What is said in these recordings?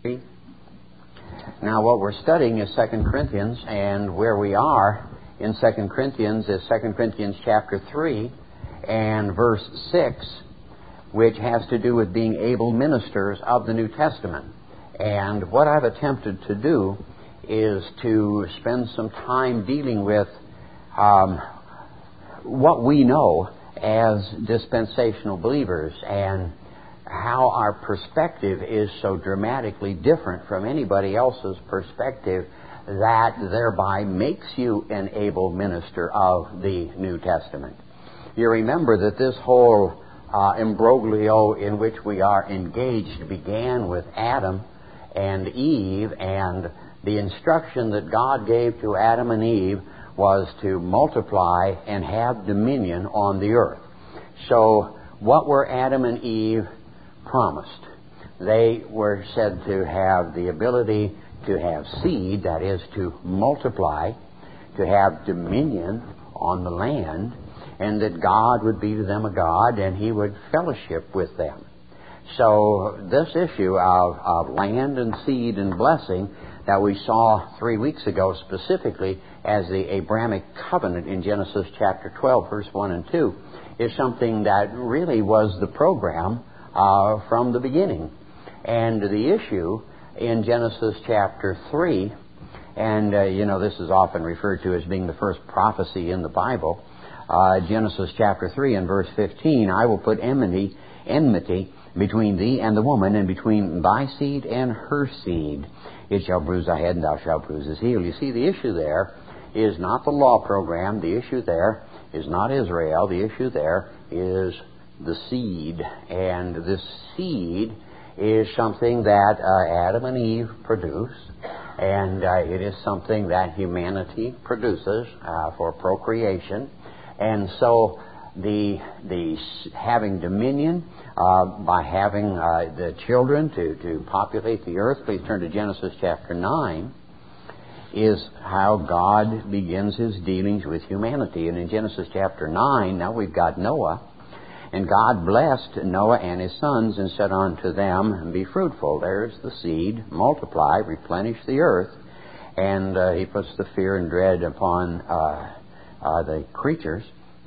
Now, what we're studying is 2 Corinthians, and where we are in 2 Corinthians is 2 Corinthians chapter 3 and verse 6, which has to do with being able ministers of the New Testament. And what I've attempted to do is to spend some time dealing with what we know as dispensational believers and how our perspective is so dramatically different from anybody else's perspective that thereby makes you an able minister of the New Testament. You remember that this whole imbroglio in which we are engaged began with Adam and Eve, and the instruction that God gave to Adam and Eve was to multiply and have dominion on the earth. So what were Adam and Eve promised? They were said to have the ability to have seed, that is, to multiply, to have dominion on the land, and that God would be to them a God and He would fellowship with them. So this issue of land and seed and blessing that we saw 3 weeks ago specifically as the Abrahamic covenant in Genesis chapter 12, verse 1 and 2, is something that really was the program from the beginning. And the issue in Genesis chapter 3, and this is often referred to as being the first prophecy in the Bible, Genesis chapter 3 and verse 15, I will put enmity between thee and the woman, and between thy seed and her seed. It shall bruise thy head, and thou shalt bruise his heel. You see, the issue there is not the law program. The issue there is not Israel. The issue there is the seed. And this seed is something that Adam and Eve produced, and it is something that humanity produces for procreation. And so the having dominion by having the children to populate the earth, please turn to Genesis chapter 9, is how God begins His dealings with humanity. And in Genesis chapter 9, now we've got Noah, and God blessed Noah and his sons and said unto them, be fruitful. There's the seed. Multiply, replenish the earth. And He puts the fear and dread upon the creatures,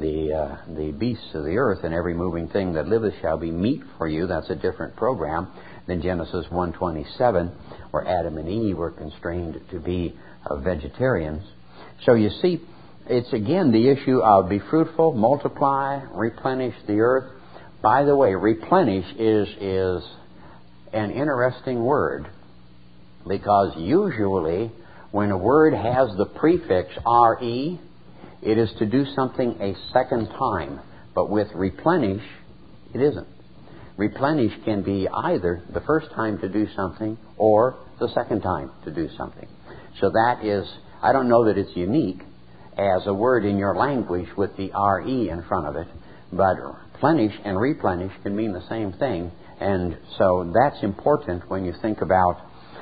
the beasts of the earth, and every moving thing that liveth shall be meat for you. That's a different program than Genesis 1:27, where Adam and Eve were constrained to be vegetarians. So you see, it's again the issue of be fruitful, multiply, replenish the earth. By the way, replenish is an interesting word, because usually when a word has the prefix re, it is to do something a second time. But with replenish, it isn't. Replenish can be either the first time to do something or the second time to do something. So that is, I don't know that it's unique as a word in your language with the re in front of it, but plenish and replenish can mean the same thing. And so that's important when you think about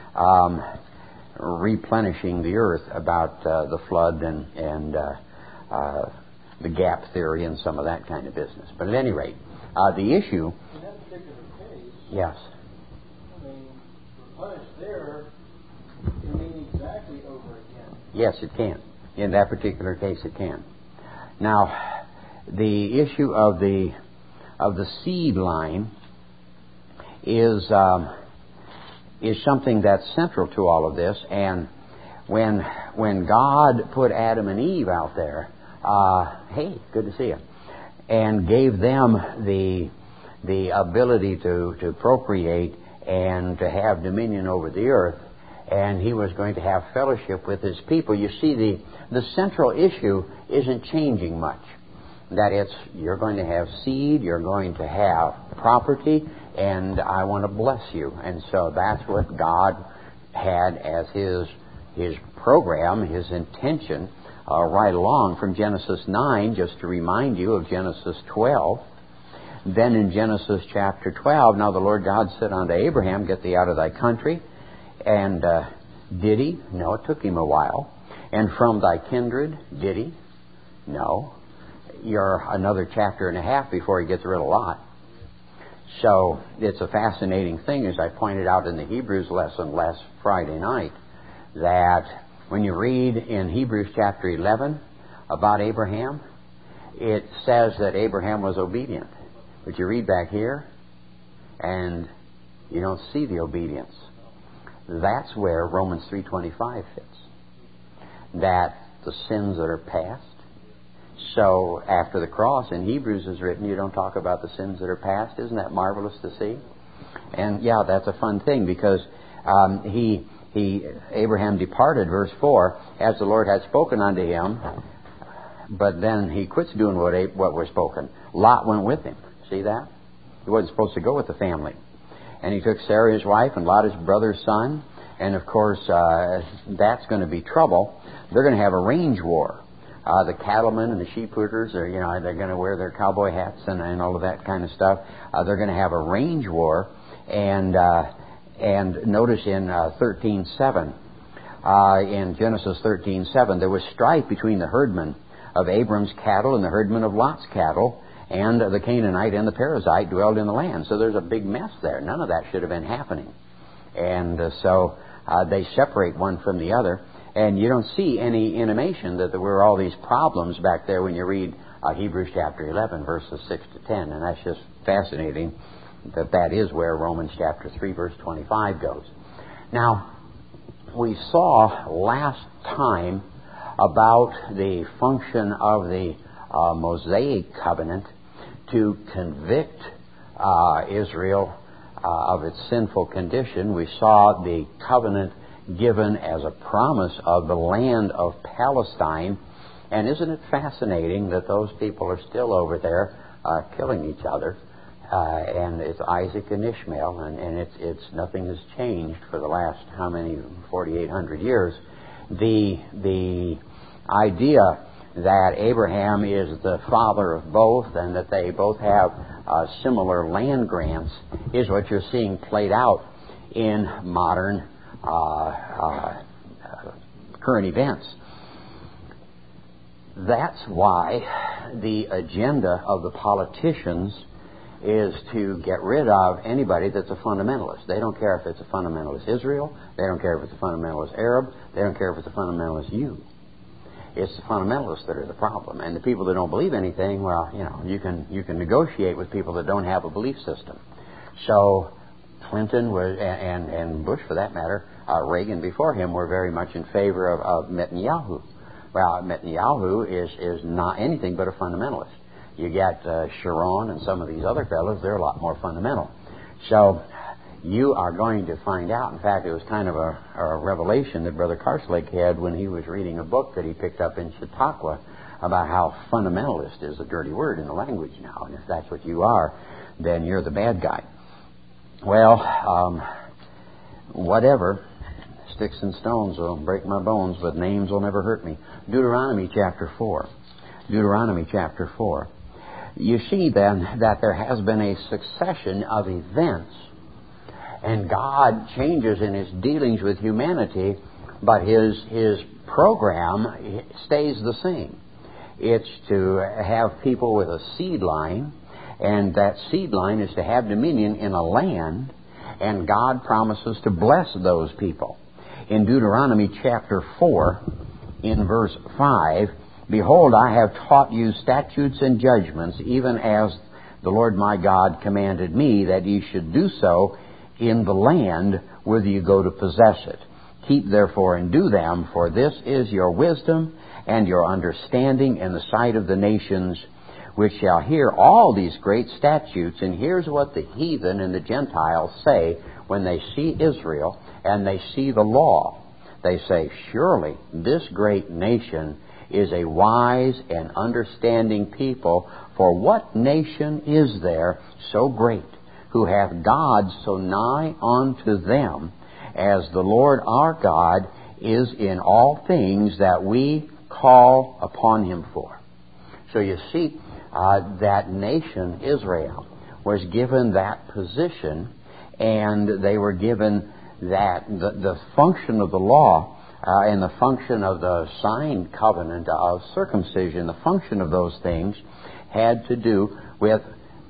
replenishing the earth, about the flood and the gap theory and some of that kind of business. But at any rate, the issue... In that particular case... Yes. I mean, replenish there can mean exactly over again. Yes, it can. In that particular case, it can. Now, the issue of the seed line is something that's central to all of this. And when God put Adam and Eve out there, hey, good to see you, and gave them the ability to procreate and to have dominion over the earth, and He was going to have fellowship with His people. You see, the central issue isn't changing much. That it's, you're going to have seed, you're going to have property, and I want to bless you. And so that's what God had as His program, His intention, right along from Genesis 9, just to remind you of Genesis 12. Then in Genesis chapter 12, now the Lord God said unto Abraham, get thee out of thy country. And did He? No, it took Him a while. And from thy kindred, did He? No. You're another chapter and a half before He gets rid of Lot. So it's a fascinating thing, as I pointed out in the Hebrews lesson last Friday night, that when you read in Hebrews chapter 11 about Abraham, it says that Abraham was obedient. But you read back here, and you don't see the obedience. That's where Romans 3:25 fits. That the sins that are past. So after the cross in Hebrews is written, you don't talk about the sins that are past. Isn't that marvelous to see? And yeah, that's a fun thing, because Abraham departed, verse 4, as the Lord had spoken unto him, but then he quits doing what was spoken. Lot went with him. See that? He wasn't supposed to go with the family. And he took Sarah his wife and Lot his brother's son. And of course, that's going to be trouble. They're going to have a range war. The cattlemen and the sheep herders are, they're going to wear their cowboy hats and all of that kind of stuff. They're going to have a range war. And notice in 13:7, in Genesis 13:7, there was strife between the herdmen of Abram's cattle and the herdmen of Lot's cattle, and the Canaanite and the Perizzite dwelled in the land. So there's a big mess there. None of that should have been happening. And so they separate one from the other. And you don't see any intimation that there were all these problems back there when you read Hebrews chapter 11, verses 6 to 10. And that's just fascinating that is where Romans chapter 3, verse 25 goes. Now, we saw last time about the function of the Mosaic covenant to convict Israel of its sinful condition. We saw the covenant given as a promise of the land of Palestine. And isn't it fascinating that those people are still over there killing each other? And it's Isaac and Ishmael, and it's nothing has changed for the last 4,800 years. The idea that Abraham is the father of both and that they both have similar land grants is what you're seeing played out in modern current events. That's why the agenda of the politicians is to get rid of anybody that's a fundamentalist. They don't care if it's a fundamentalist Israel. They don't care if it's a fundamentalist Arab. They don't care if it's a fundamentalist you. It's the fundamentalists that are the problem. And the people that don't believe anything, well, you can negotiate with people that don't have a belief system. So Clinton was, and Bush for that matter, Reagan before him, were very much in favor of Netanyahu. Well, Netanyahu is not anything but a fundamentalist. You get Sharon and some of these other fellows, they're a lot more fundamental. So you are going to find out. In fact, it was kind of a revelation that Brother Karslake had when he was reading a book that he picked up in Chautauqua about how fundamentalist is a dirty word in the language now. And if that's what you are, then you're the bad guy. Well, whatever. Sticks and stones will break my bones, but names will never hurt me. Deuteronomy chapter 4. Deuteronomy chapter 4. You see then that there has been a succession of events, and God changes in His dealings with humanity, but His program stays the same. It's to have people with a seed line, and that seed line is to have dominion in a land, and God promises to bless those people. In Deuteronomy chapter 4, in verse 5, Behold, I have taught you statutes and judgments, even as the Lord my God commanded me, that ye should do so in the land whither you go to possess it. Keep therefore and do them, for this is your wisdom and your understanding in the sight of the nations, which shall hear all these great statutes. And here's what the heathen and the Gentiles say when they see Israel and they see the law. They say, surely this great nation is a wise and understanding people, for what nation is there so great, who hath God so nigh unto them, as the Lord our God is in all things that we call upon Him for? So you see, that nation, Israel, was given that position, and they were given that the function of the law and the function of the signed covenant of circumcision, the function of those things had to do with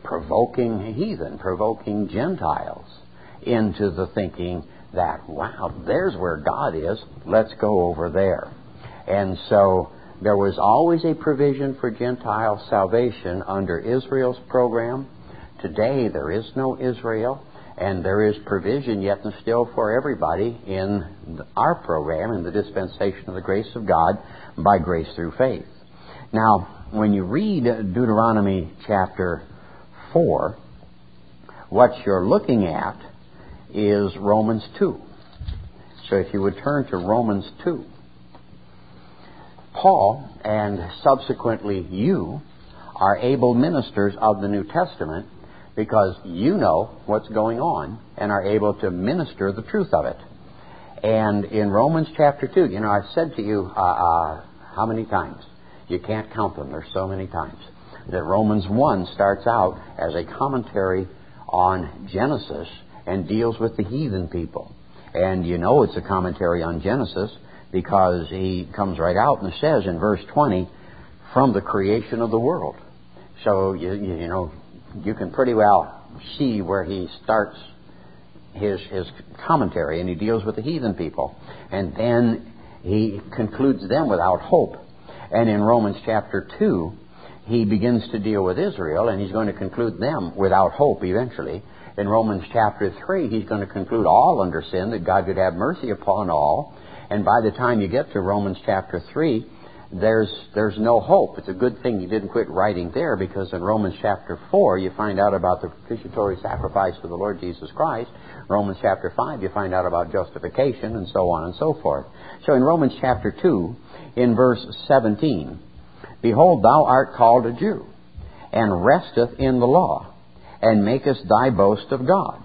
provoking heathen, provoking Gentiles into the thinking that, wow, there's where God is, let's go over there. And so there was always a provision for Gentile salvation under Israel's program. Today there is no Israel, and there is provision yet and still for everybody in our program, in the dispensation of the grace of God, by grace through faith. Now, when you read Deuteronomy chapter 4, what you're looking at is Romans 2. So if you would turn to Romans 2, Paul, and subsequently you, are able ministers of the New Testament because you know what's going on and are able to minister the truth of it. And in Romans chapter 2, I've said to you how many times? You can't count them. There's so many times. That Romans 1 starts out as a commentary on Genesis and deals with the heathen people. And you know it's a commentary on Genesis because he comes right out and says in verse 20, from the creation of the world. So, you can pretty well see where he starts his commentary, and he deals with the heathen people. And then he concludes them without hope. And in Romans chapter 2, he begins to deal with Israel, and he's going to conclude them without hope eventually. In Romans chapter 3, he's going to conclude all under sin, that God could have mercy upon all. And by the time you get to Romans chapter 3, there's no hope. It's a good thing you didn't quit writing there, because in Romans chapter 4, you find out about the propitiatory sacrifice of the Lord Jesus Christ. Romans chapter 5, you find out about justification, and so on and so forth. So in Romans chapter 2, in verse 17, behold, thou art called a Jew, and resteth in the law, and makest thy boast of God,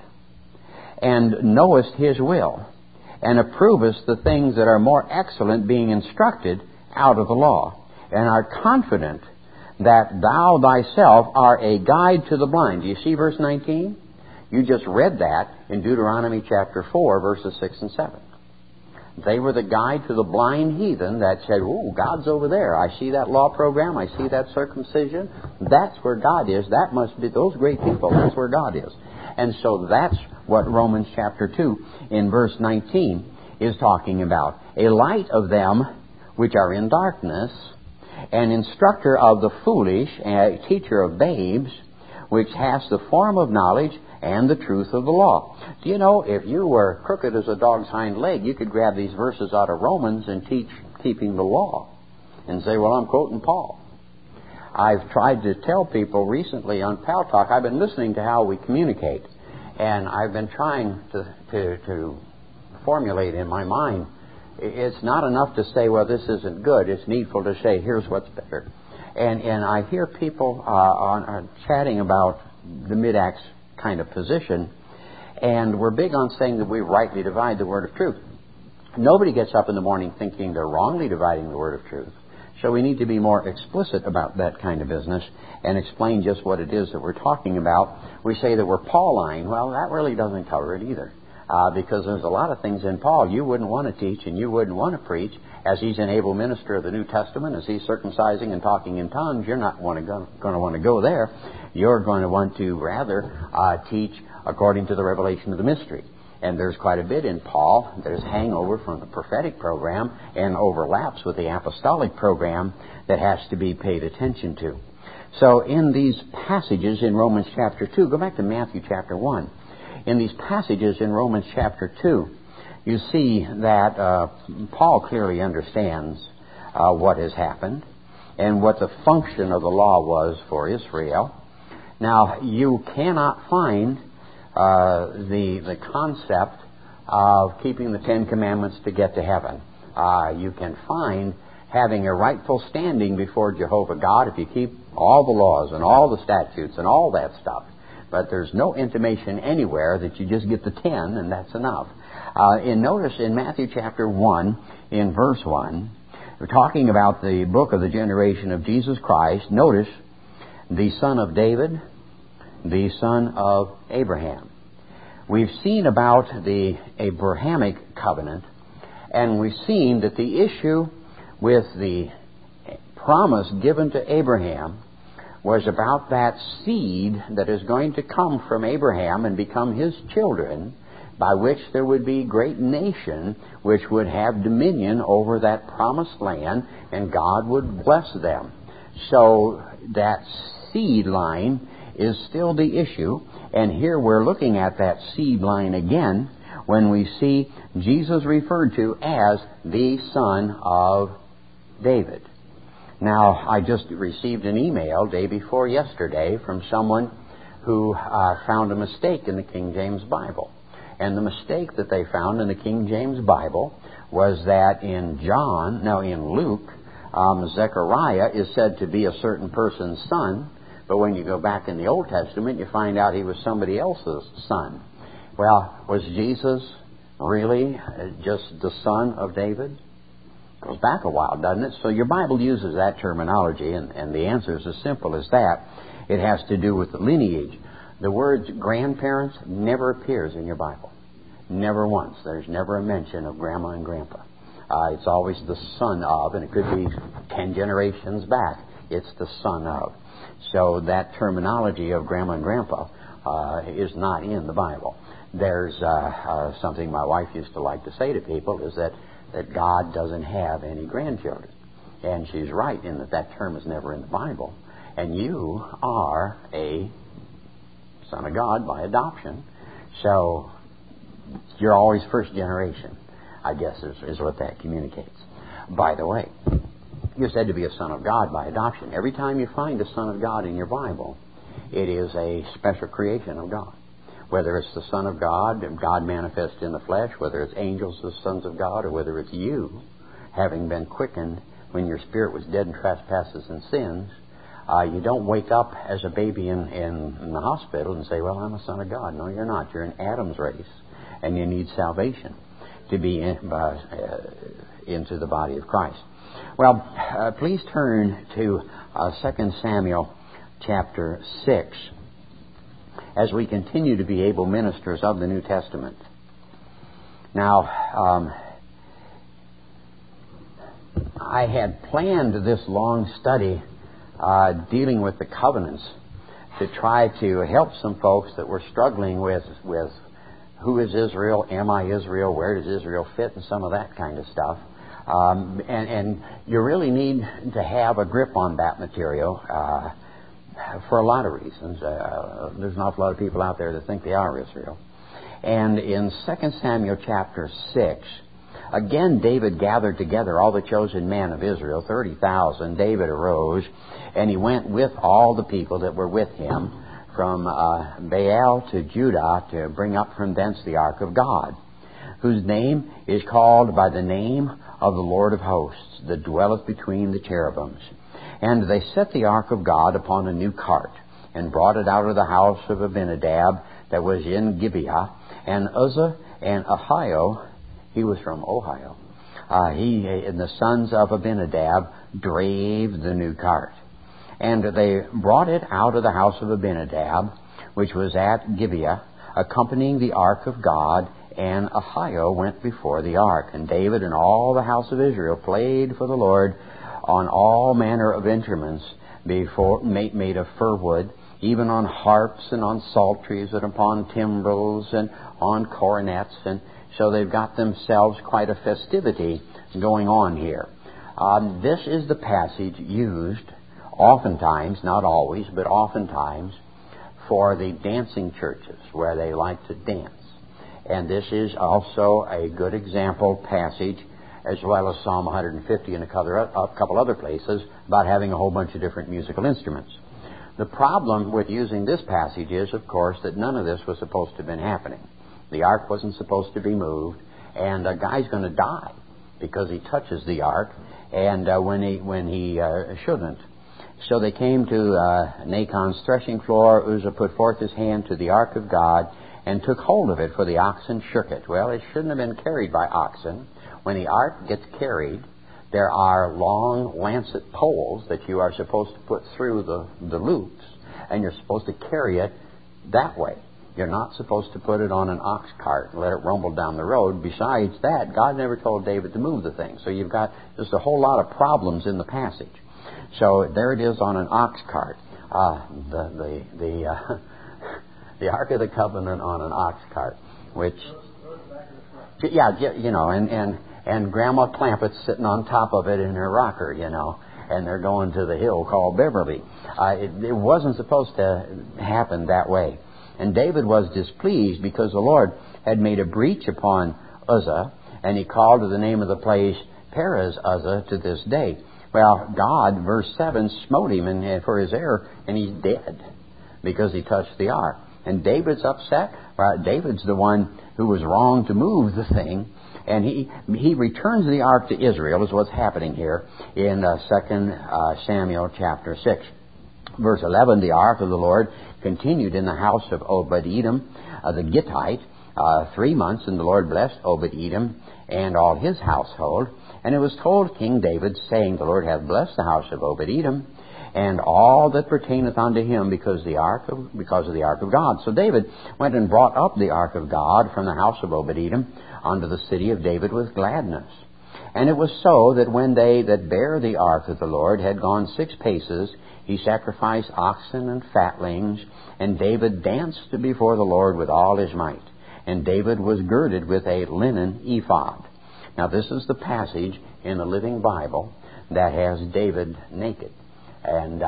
and knowest his will, and approvest the things that are more excellent, being instructed out of the law, and art confident that thou thyself art a guide to the blind. Do you see verse 19? You just read that in Deuteronomy chapter 4, verses 6 and 7. They were the guide to the blind heathen that said, oh, God's over there. I see that law program. I see that circumcision. That's where God is. That must be those great people. That's where God is. And so that's what Romans chapter 2 in verse 19 is talking about. A light of them which are in darkness, an instructor of the foolish, a teacher of babes, which has the form of knowledge and the truth of the law. Do you know, if you were crooked as a dog's hind leg, you could grab these verses out of Romans and teach keeping the law and say, well, I'm quoting Paul. I've tried to tell people recently on Pal Talk, I've been listening to how we communicate, and I've been trying to formulate in my mind, it's not enough to say, well, this isn't good. It's needful to say, here's what's better. And I hear people chatting about the mid-acts kind of position, and we're big on saying that we rightly divide the word of truth. Nobody gets up in the morning thinking they're wrongly dividing the word of truth. So we need to be more explicit about that kind of business and explain just what it is that we're talking about. We say that we're Pauline. Well, that really doesn't cover it either. Because there's a lot of things in Paul you wouldn't want to teach and you wouldn't want to preach. As he's an able minister of the New Testament, as he's circumcising and talking in tongues, you're not going to want to go there. You're going to want to rather teach according to the revelation of the mystery. And there's quite a bit in Paul. There's hangover from the prophetic program and overlaps with the apostolic program that has to be paid attention to. So in these passages in Romans chapter 2, go back to Matthew chapter 1. In these passages in Romans chapter 2, you see that Paul clearly understands what has happened and what the function of the law was for Israel. Now, you cannot find the concept of keeping the Ten Commandments to get to heaven. You can find having a rightful standing before Jehovah God if you keep all the laws and all the statutes and all that stuff. But there's no intimation anywhere that you just get the 10 and that's enough. Notice in Matthew chapter 1, in verse 1, we're talking about the book of the generation of Jesus Christ. Notice, the son of David, the son of Abraham. We've seen about the Abrahamic covenant, and we've seen that the issue with the promise given to Abraham was about that seed that is going to come from Abraham and become his children, by which there would be a great nation which would have dominion over that promised land, and God would bless them. So that seed line is still the issue, and here we're looking at that seed line again when we see Jesus referred to as the Son of David. Now, I just received an email day before yesterday from someone who found a mistake in the King James Bible. And the mistake that they found in the King James Bible was that in Luke, Zechariah is said to be a certain person's son, but when you go back in the Old Testament, you find out he was somebody else's son. Well, was Jesus really just the son of David? Goes back a while, doesn't it? So your Bible uses that terminology, and the answer is as simple as that. It has to do with the lineage. The words grandparents never appears in your Bible. Never once. There's never a mention of grandma and grandpa. It's always the son of, and it could be 10 generations back. It's the son of. So that terminology of grandma and grandpa is not in the Bible. There's something my wife used to like to say to people is that God doesn't have any grandchildren. And she's right in that term is never in the Bible. And you are a son of God by adoption. So you're always first generation, I guess is what that communicates. By the way, you're said to be a son of God by adoption. Every time you find a son of God in your Bible, it is a special creation of God. Whether it's the Son of God, God manifest in the flesh, whether it's angels as sons of God, or whether it's you, having been quickened when your spirit was dead in trespasses and sins, you don't wake up as a baby in the hospital and say, well, I'm a son of God. No, you're not. You're in Adam's race, and you need salvation to be into the body of Christ. Well, please turn to 2 Samuel chapter 6. As we continue to be able ministers of the New Testament. Now, I had planned this long study dealing with the covenants to try to help some folks that were struggling with who is Israel, am I Israel, where does Israel fit, and some of that kind of stuff. And you really need to have a grip on that material for a lot of reasons. There's an awful lot of people out there that think they are Israel. And in 2 Samuel chapter 6, again David gathered together all the chosen men of Israel, 30,000. David arose, and he went with all the people that were with him from Baal to Judah to bring up from thence the ark of God, whose name is called by the name of the Lord of hosts, that dwelleth between the cherubims. And they set the ark of God upon a new cart, and brought it out of the house of Abinadab that was in Gibeah. And Uzzah and Ahio, he was from Ohio, he and the sons of Abinadab drave the new cart. And they brought it out of the house of Abinadab, which was at Gibeah, accompanying the ark of God, and Ahio went before the ark. And David and all the house of Israel played for the Lord on all manner of instruments made of fir wood, even on harps and on psalteries and upon timbrels and on cornets. And so they've got themselves quite a festivity going on here. This is the passage used oftentimes, not always, but oftentimes, for the dancing churches where they like to dance. And this is also a good example passage, as well as Psalm 150 and a couple other places, about having a whole bunch of different musical instruments. The problem with using this passage is, of course, that none of this was supposed to have been happening. The ark wasn't supposed to be moved, and a guy's going to die because he touches the ark, and when he shouldn't. So they came to Nachon's threshing floor. Uzzah put forth his hand to the ark of God and took hold of it, for the oxen shook it. Well, it shouldn't have been carried by oxen. When the ark gets carried, there are long lancet poles that you are supposed to put through the loops, and you're supposed to carry it that way. You're not supposed to put it on an ox cart and let it rumble down the road. Besides that, God never told David to move the thing. So you've got just a whole lot of problems in the passage. So there it is on an ox cart. the Ark of the Covenant on an ox cart, which, yeah, you know, and Grandma Clampett's sitting on top of it in her rocker, you know, and they're going to the hill called Beverly. It wasn't supposed to happen that way. And David was displeased because the Lord had made a breach upon Uzzah, and he called to the name of the place Perez Uzzah to this day. Well, God, verse 7, smote him for his error, and he's dead because he touched the ark. And David's upset. Well, David's the one who was wrong to move the thing. And he returns the ark to Israel, is what's happening here in 2 Samuel chapter 6. Verse 11, the ark of the Lord continued in the house of Obed-Edom, the Gittite, 3 months, and the Lord blessed Obed-Edom and all his household. And it was told King David, saying, the Lord hath blessed the house of Obed-Edom, and all that pertaineth unto him because of the ark of God. So David went and brought up the ark of God from the house of Obed-Edom unto the city of David with gladness. And it was so that when they that bare the ark of the Lord had gone 6 paces, he sacrificed oxen and fatlings, and David danced before the Lord with all his might. And David was girded with a linen ephod. Now this is the passage in the Living Bible that has David naked and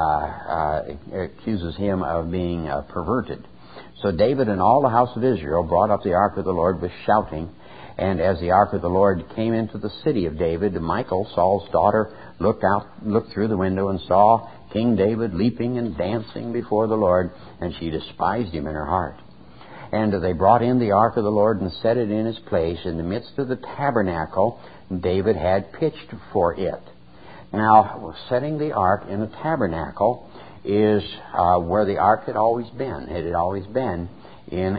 accuses him of being perverted. So David and all the house of Israel brought up the ark of the Lord with shouting. And as the ark of the Lord came into the city of David, Michal, Saul's daughter, looked through the window and saw King David leaping and dancing before the Lord, and she despised him in her heart. And they brought in the ark of the Lord and set it in its place in the midst of the tabernacle David had pitched for it. Now, setting the ark in a tabernacle is where the ark had always been. It had always been in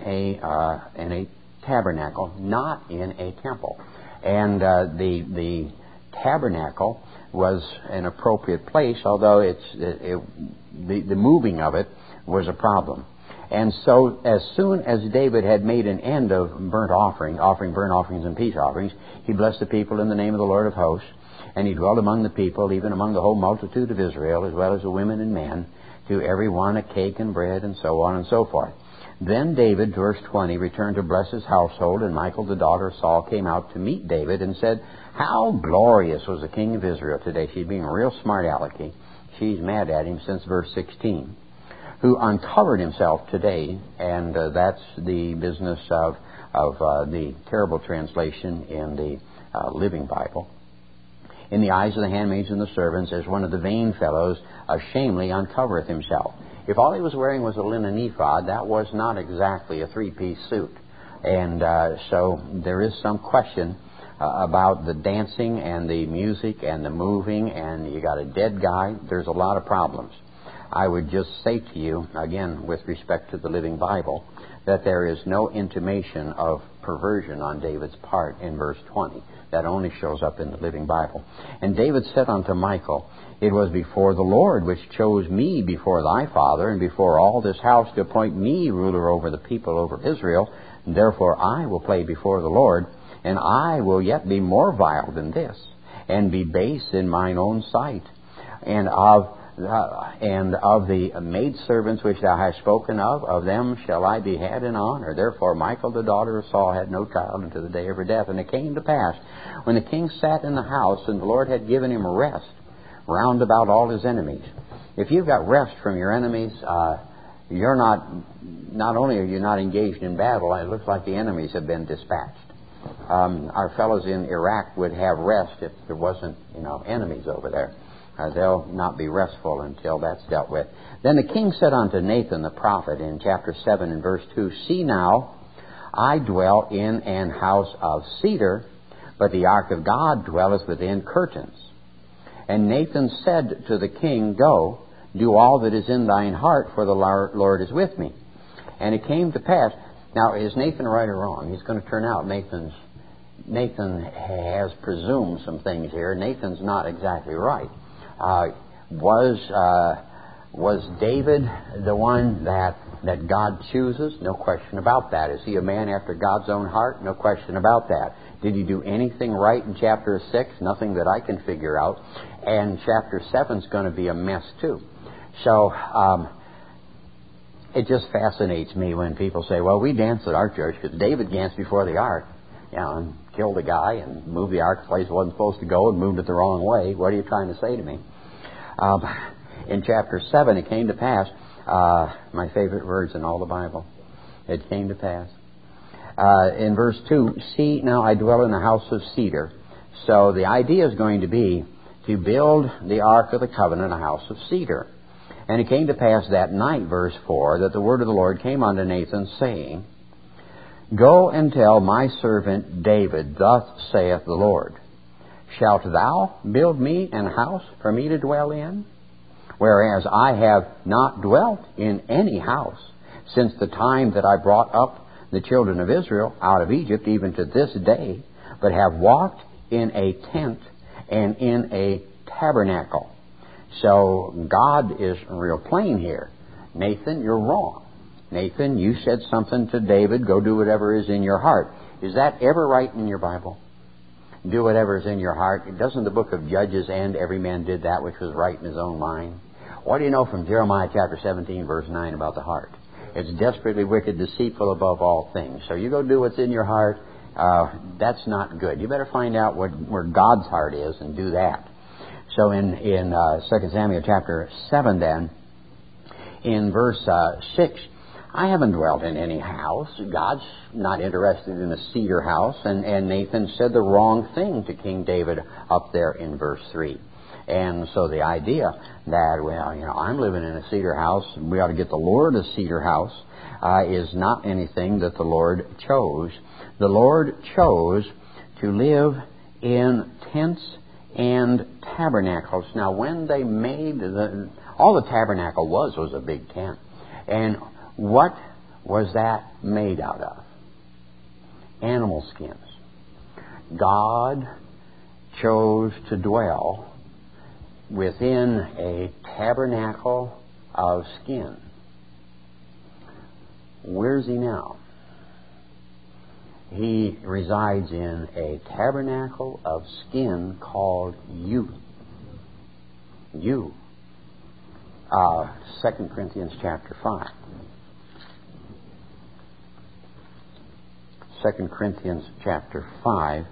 a tabernacle, not in a temple. And the tabernacle was an appropriate place, although the moving of it was a problem. And so as soon as David had made an end of offering burnt offerings and peace offerings, he blessed the people in the name of the Lord of hosts. And he dwelt among the people, even among the whole multitude of Israel, as well as the women and men, to every one a cake and bread, and so on and so forth. Then David, verse 20, returned to bless his household, and Michal, the daughter of Saul, came out to meet David and said, how glorious was the king of Israel today. She's being real smart alecky. She's mad at him since verse 16. Who uncovered himself today, and that's the business of the terrible translation in the Living Bible. In the eyes of the handmaids and the servants, as one of the vain fellows ashamedly uncovereth himself. If all he was wearing was a linen ephod, that was not exactly a 3-piece suit. And so there is some question about the dancing and the music and the moving, and you got a dead guy. There's a lot of problems. I would just say to you, again, with respect to the Living Bible, that there is no intimation of perversion on David's part in verse 20. That only shows up in the Living Bible. And David said unto Michal, it was before the Lord which chose me before thy father and before all this house to appoint me ruler over the people over Israel. And therefore I will play before the Lord, and I will yet be more vile than this, and be base in mine own sight. And of the maidservants which thou hast spoken of them shall I be had in honor. Therefore Michal, the daughter of Saul, had no child unto the day of her death. And it came to pass, when the king sat in the house, and the Lord had given him rest round about all his enemies. If you've got rest from your enemies, you're not only are you not engaged in battle, it looks like the enemies have been dispatched. Our fellows in Iraq would have rest if there wasn't, enemies over there. They'll not be restful until that's dealt with. Then the king said unto Nathan the prophet in chapter 7 and verse 2, see now, I dwell in an house of cedar, but the ark of God dwelleth within curtains. And Nathan said to the king, go, do all that is in thine heart, for the Lord is with me. And it came to pass. Now, is Nathan right or wrong? He's going to turn out Nathan has presumed some things here. Nathan's not exactly right. Was David the one that God chooses? No question about that. Is he a man after God's own heart? No question about that. Did he do anything right in chapter 6? Nothing that I can figure out. And chapter 7 is going to be a mess too. So it just fascinates me when people say, well, we danced at our church because David danced before the ark, and killed a guy and moved the ark to a place it wasn't supposed to go and moved it the wrong way. What are you trying to say to me? In chapter 7, it came to pass, my favorite words in all the Bible, it came to pass. In verse 2, see, now I dwell in a house of cedar. So the idea is going to be to build the ark of the covenant, a house of cedar. And it came to pass that night, verse 4, that the word of the Lord came unto Nathan, saying, go and tell my servant David, thus saith the Lord, shalt thou build me an house for me to dwell in? Whereas I have not dwelt in any house since the time that I brought up the children of Israel out of Egypt, even to this day, but have walked in a tent and in a tabernacle. So God is real plain here. Nathan, you're wrong. Nathan, you said something to David, go do whatever is in your heart. Is that ever right in your Bible? Do whatever is in your heart. Doesn't the book of Judges end, every man did that which was right in his own mind? What do you know from Jeremiah chapter 17, verse 9 about the heart? It's desperately wicked, deceitful above all things. So you go do what's in your heart. That's not good. You better find out where God's heart is and do that. So in 2 Samuel chapter 7 then, in verse 6, I haven't dwelt in any house. God's not interested in a cedar house. And Nathan said the wrong thing to King David up there in verse 3. And so the idea that, well, I'm living in a cedar house, we ought to get the Lord a cedar house, is not anything that the Lord chose. The Lord chose to live in tents and tabernacles. Now, when they made all the tabernacle was a big tent. And what was that made out of? Animal skins. God chose to dwell within a tabernacle of skin. Where's he now? He resides in a tabernacle of skin called you. 2 Corinthians chapter 5. 2 Corinthians chapter 5.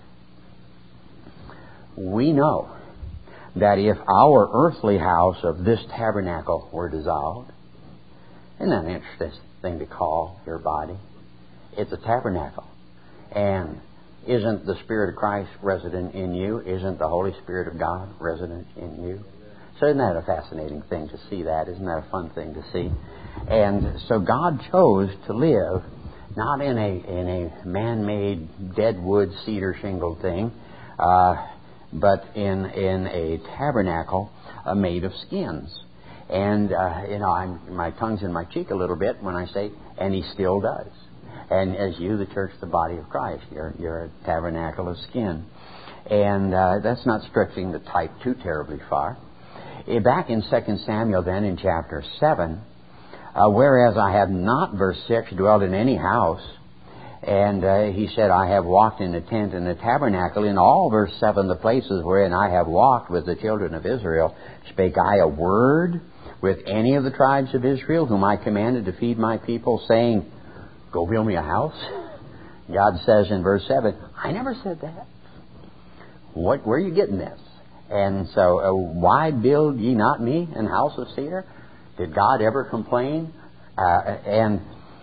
We know that if our earthly house of this tabernacle were dissolved, isn't that an interesting thing to call your body? It's a tabernacle. And isn't the Spirit of Christ resident in you? Isn't the Holy Spirit of God resident in you? So isn't that a fascinating thing to see that? Isn't that a fun thing to see? And so God chose to live not in a man-made dead wood cedar shingle thing, but in a tabernacle made of skins. And my tongue's in my cheek a little bit when I say, and He still does. And as you, the church, the body of Christ, you're a tabernacle of skin. And that's not stretching the type too terribly far. Back in 2 Samuel then in chapter 7, whereas I have not, verse 6, dwelled in any house, and he said, I have walked in a tent and a tabernacle. In all, verse 7, the places wherein I have walked with the children of Israel, spake I a word with any of the tribes of Israel, whom I commanded to feed my people, saying, go build me a house? God says in verse 7, I never said that. Where are you getting this? And so, why build ye not me an house of cedar? Did God ever complain? And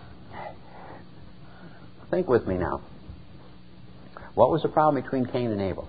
think with me now. What was the problem between Cain and Abel?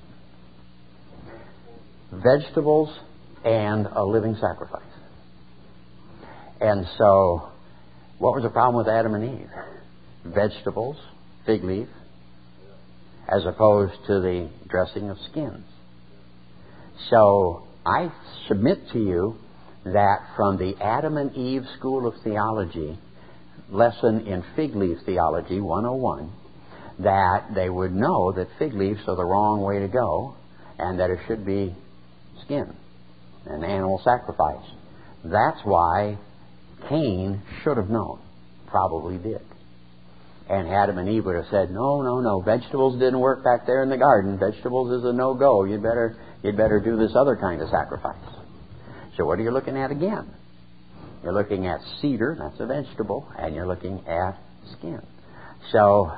Vegetables and a living sacrifice. And so, what was the problem with Adam and Eve? Vegetables, fig leaf, as opposed to the dressing of skins. So, I submit to you that from the Adam and Eve School of Theology, lesson in fig leaf theology 101, that they would know that fig leaves are the wrong way to go and that it should be skin, an animal sacrifice. That's why Cain should have known, probably did. And Adam and Eve would have said, no, vegetables didn't work back there in the garden. Vegetables is a no-go. You'd better do this other kind of sacrifice. So what are you looking at again? You're looking at cedar, that's a vegetable, and you're looking at skin. So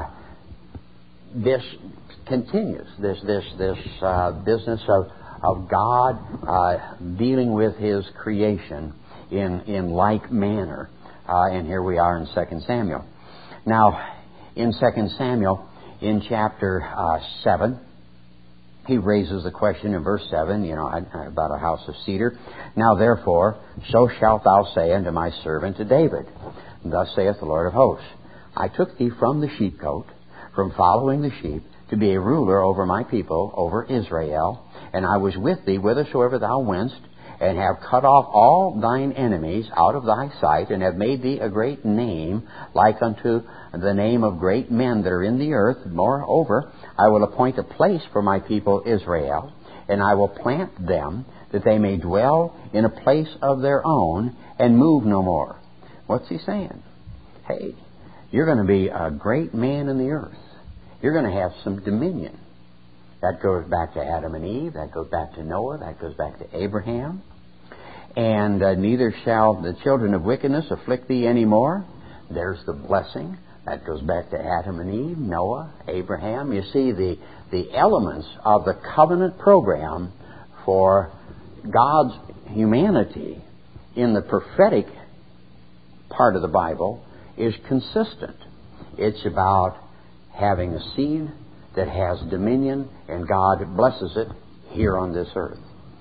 this continues, this business of God dealing with His creation in like manner. And here we are in 2 Samuel. Now, in 2 Samuel, in chapter 7, he raises the question in verse 7, about a house of cedar. Now therefore, so shalt thou say unto my servant to David, Thus saith the Lord of hosts, I took thee from the sheepcote, from following the sheep, to be a ruler over my people, over Israel. And I was with thee whithersoever thou wentst, and have cut off all thine enemies out of thy sight, and have made thee a great name, like unto the name of great men that are in the earth. Moreover, I will appoint a place for my people Israel, and I will plant them, that they may dwell in a place of their own, and move no more. What's he saying? Hey, you're going to be a great man in the earth. You're going to have some dominion. That goes back to Adam and Eve. That goes back to Noah. That goes back to Abraham. And neither shall the children of wickedness afflict thee any more. There's the blessing. That goes back to Adam and Eve, Noah, Abraham. You see the elements of the covenant program for God's humanity in the prophetic part of the Bible is consistent. It's about having a seed that has dominion, and God blesses it here on this earth.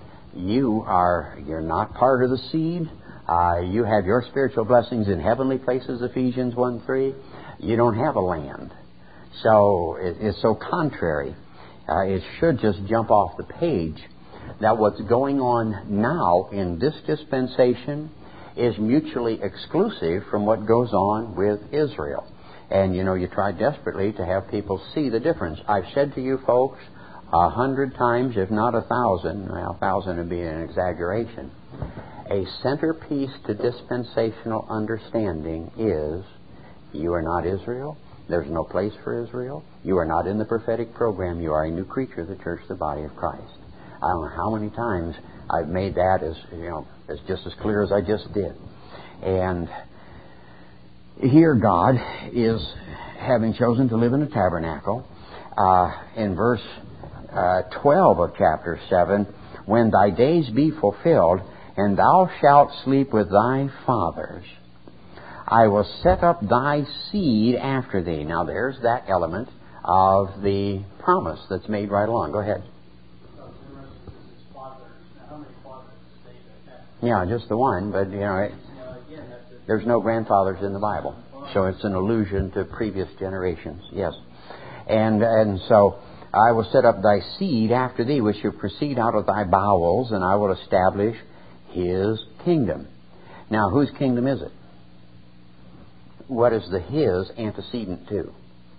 You're not part of the seed. You have your spiritual blessings in heavenly places, Ephesians 1:3. You don't have a land. So it's so contrary. It should just jump off the page that what's going on now in this dispensation is mutually exclusive from what goes on with Israel. And you try desperately to have people see the difference. I've said to you folks 100 times, if not 1,000, 1,000 would be an exaggeration, a centerpiece to dispensational understanding is you are not Israel. There's no place for Israel. You are not in the prophetic program. You are a new creature, the church, the body of Christ. I don't know how many times I've made that as just as clear as I just did. And here God is having chosen to live in a tabernacle. In verse 12 of chapter 7, when thy days be fulfilled, and thou shalt sleep with thy fathers, I will set up thy seed after thee. Now there's that element of the promise that's made right along. Go ahead. Yeah, just the one, but there's no grandfathers in the Bible. So it's an allusion to previous generations. Yes. And so I will set up thy seed after thee, which shall proceed out of thy bowels, and I will establish his kingdom. Now, whose kingdom is it? What is the his antecedent to?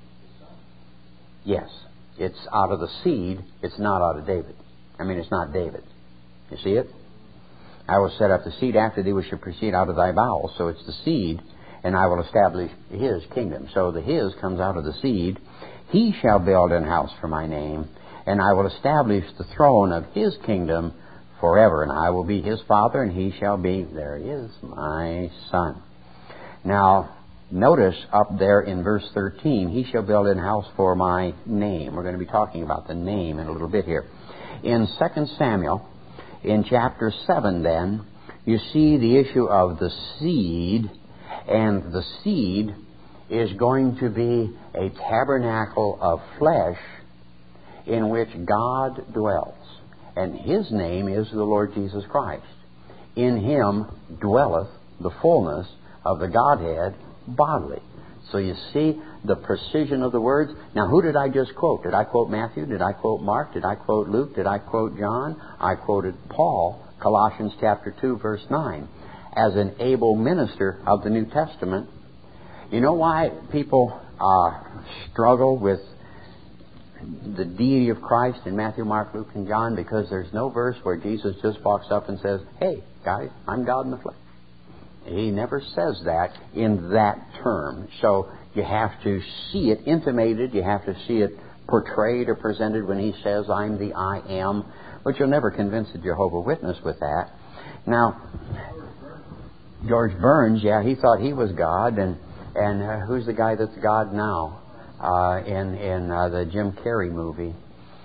Yes. It's out of the seed. It's not out of David. It's not David. You see it? I will set up the seed after thee, which shall proceed out of thy bowels. So it's the seed, and I will establish his kingdom. So the his comes out of the seed. He shall build an house for my name, and I will establish the throne of his kingdom forever. And I will be his father, and he shall be, there he is, my son. Now, notice up there in verse 13, he shall build an house for my name. We're going to be talking about the name in a little bit here. In 2 Samuel, in chapter 7 then, you see the issue of the seed, and the seed is going to be a tabernacle of flesh in which God dwells. And his name is the Lord Jesus Christ. In him dwelleth the fullness of the Godhead bodily. So you see the precision of the words. Now, who did I just quote? Did I quote Matthew? Did I quote Mark? Did I quote Luke? Did I quote John? I quoted Paul, Colossians chapter 2, verse 9, as an able minister of the New Testament. You know why people struggle with the deity of Christ in Matthew, Mark, Luke, and John? Because there's no verse where Jesus just walks up and says, "Hey, guys, I'm God in the flesh." He never says that in that term. So you have to see it intimated. You have to see it portrayed or presented when he says, "I'm the I am." But you'll never convince a Jehovah's Witness with that. Now, George Burns, yeah, he thought he was God, and who's the guy that's God now in the Jim Carrey movie?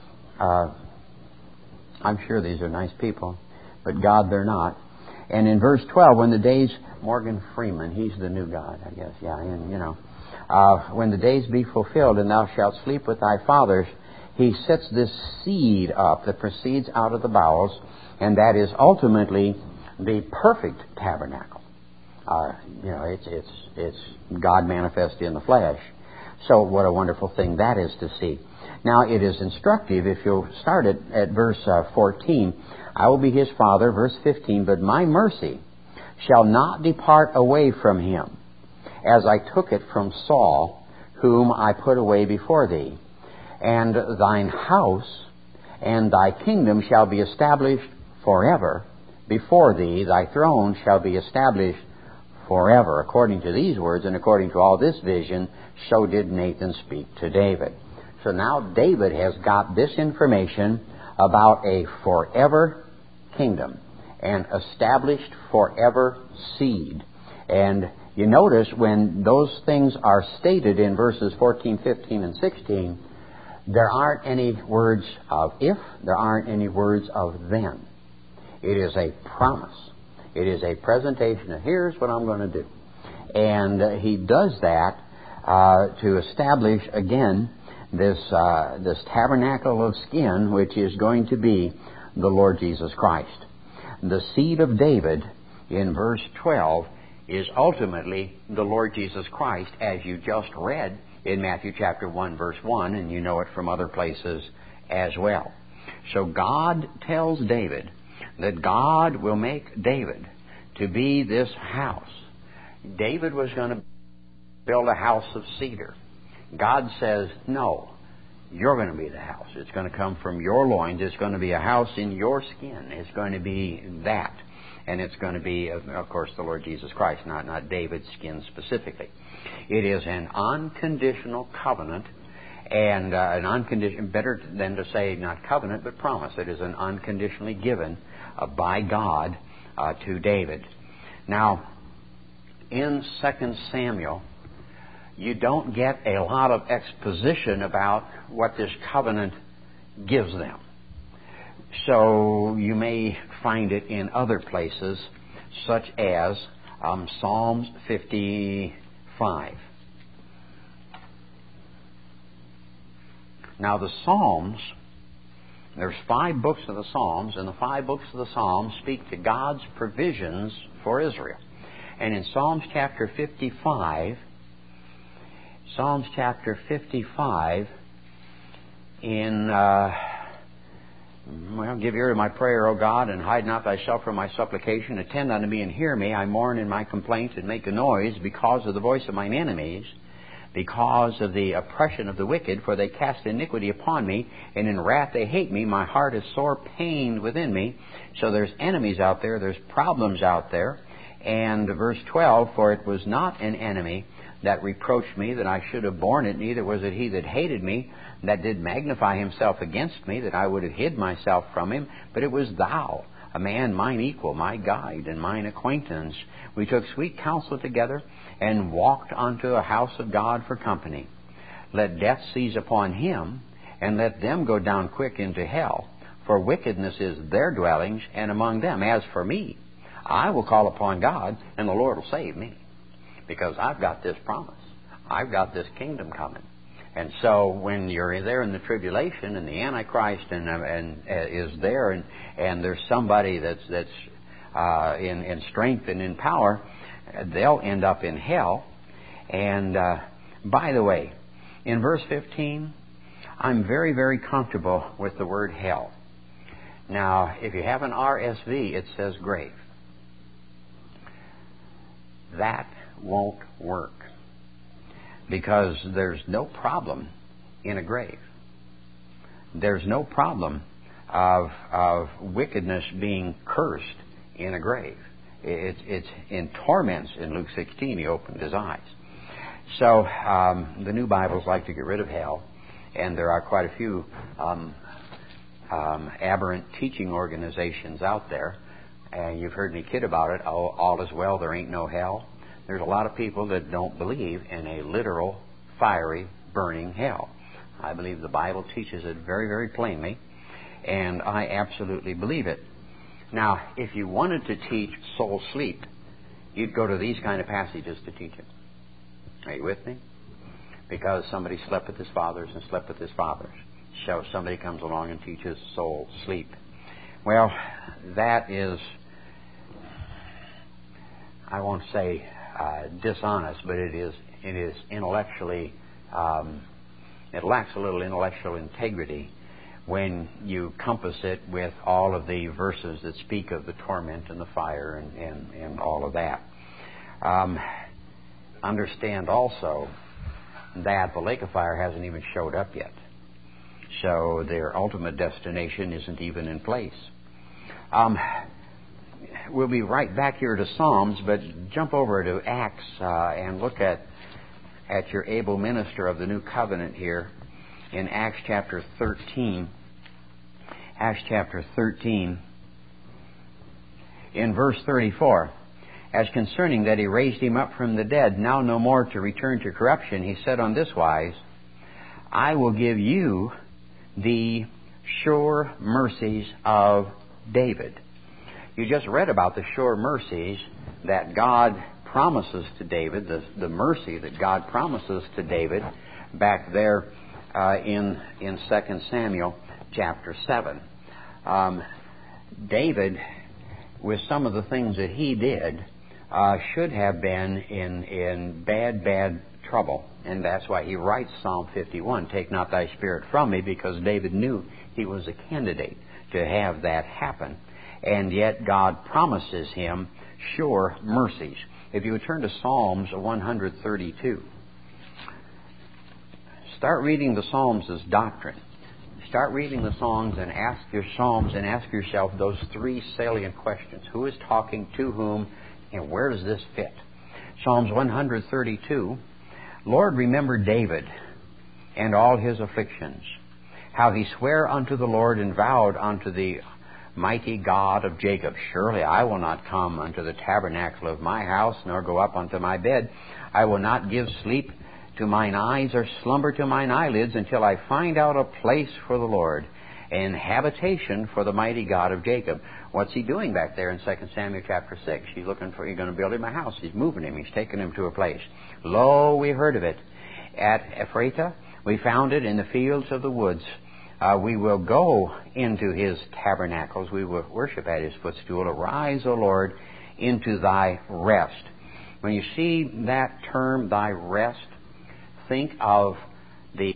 I'm sure these are nice people, but God they're not. And in verse 12, when the days, Morgan Freeman, he's the new God, I guess, yeah, and when the days be fulfilled and thou shalt sleep with thy fathers, he sets this seed up that proceeds out of the bowels, and that is ultimately the perfect tabernacle. It's God manifest in the flesh. So what a wonderful thing that is to see. Now it is instructive if you'll start it at verse 14. I will be his father, verse 15, but my mercy shall not depart away from him, as I took it from Saul, whom I put away before thee. And thine house and thy kingdom shall be established forever before thee. Thy throne shall be established forever. According to these words and according to all this vision, so did Nathan speak to David. So now David has got this information about a forever kingdom and established forever seed. And you notice when those things are stated in verses 14, 15, and 16, there aren't any words of if, there aren't any words of then. It is a promise. It is a presentation of here's what I'm going to do. And he does that to establish again this tabernacle of skin, which is going to be the Lord Jesus Christ. The seed of David in verse 12 is ultimately the Lord Jesus Christ, as you just read in Matthew chapter 1, verse 1, and you know it from other places as well. So God tells David that God will make David to be this house. David was going to build a house of cedar. God says, no, you're going to be the house. It's going to come from your loins. It's going to be a house in your skin. It's going to be that. And it's going to be, of course, the Lord Jesus Christ, not David's skin specifically. It is an unconditional covenant, and better than to say not covenant, but promise. It is an unconditionally given by God to David. Now, in 2 Samuel, you don't get a lot of exposition about what this covenant gives them. So you may find it in other places, such as Psalms 55. Now the Psalms, there's 5 books of the Psalms, and the 5 books of the Psalms speak to God's provisions for Israel. And in Psalms chapter 55, give ear to my prayer, O God, and hide not thyself from my supplication. Attend unto me and hear me. I mourn in my complaint and make a noise because of the voice of mine enemies, because of the oppression of the wicked, for they cast iniquity upon me, and in wrath they hate me. My heart is sore pained within me. So there's enemies out there, there's problems out there. And verse 12, for it was not an enemy that reproached me that I should have borne it, neither was it he that hated me that did magnify himself against me, that I would have hid myself from him, but it was thou, a man mine equal, my guide, and mine acquaintance. We took sweet counsel together, and walked unto a house of God for company. Let death seize upon him, and let them go down quick into hell, for wickedness is their dwellings, and among them. As for me, I will call upon God, and the Lord will save me, because I've got this promise. I've got this kingdom coming. And so when you're there in the tribulation and the Antichrist is there, and there's somebody that's in strength and in power, they'll end up in hell. And by the way, in verse 15, I'm very, very comfortable with the word hell. Now, if you have an RSV, it says grave. That won't work, because there's no problem in a grave. There's no problem of wickedness being cursed in a grave. It's in torments. In Luke 16, he opened his eyes. So the new Bibles like to get rid of hell, and there are quite a few aberrant teaching organizations out there And you've heard me kid about it. Oh, all is well, there ain't no hell. There's a lot of people that don't believe in a literal, fiery, burning hell. I believe the Bible teaches it very, very plainly, and I absolutely believe it. Now, if you wanted to teach soul sleep, you'd go to these kind of passages to teach it. Are you with me? Because somebody slept with his fathers and slept with his fathers. So somebody comes along and teaches soul sleep. Well, that is, I won't say dishonest, but it is intellectually, it lacks a little intellectual integrity when you compass it with all of the verses that speak of the torment and the fire and all of that. Understand also that the lake of fire hasn't even showed up yet. So their ultimate destination isn't even in place. We'll be right back here to Psalms, but jump over to Acts and look at your able minister of the new covenant here in Acts chapter 13. Acts chapter 13, in verse 34. As concerning that he raised him up from the dead, now no more to return to corruption, he said on this wise, I will give you the sure mercies of David. You just read about the sure mercies that God promises to David, the mercy that God promises to David back there in 2 Samuel chapter 7. David, with some of the things that he did, should have been in bad trouble. And that's why he writes Psalm 51, Take not thy spirit from me, because David knew he was a candidate to have that happen. And yet God promises him sure mercies. If you would turn to Psalms 132. Start reading the Psalms as doctrine. Start reading the Psalms and ask yourself those three salient questions. Who is talking to whom, and where does this fit? Psalms 132. Lord, remember David and all his afflictions, how he sware unto the Lord and vowed unto the mighty God of Jacob, surely I will not come unto the tabernacle of my house, nor go up unto my bed. I will not give sleep to mine eyes, or slumber to mine eyelids, until I find out a place for the Lord, and habitation for the mighty God of Jacob. What's he doing back there in 2 Samuel chapter 6? He's looking for, he's going to build him a house. He's moving him. He's taking him to a place. Lo, we heard of it at Ephratah. We found it in the fields of the woods. We will go into his tabernacles. We will worship at his footstool. Arise, O Lord, into thy rest. When you see that term, thy rest, think of the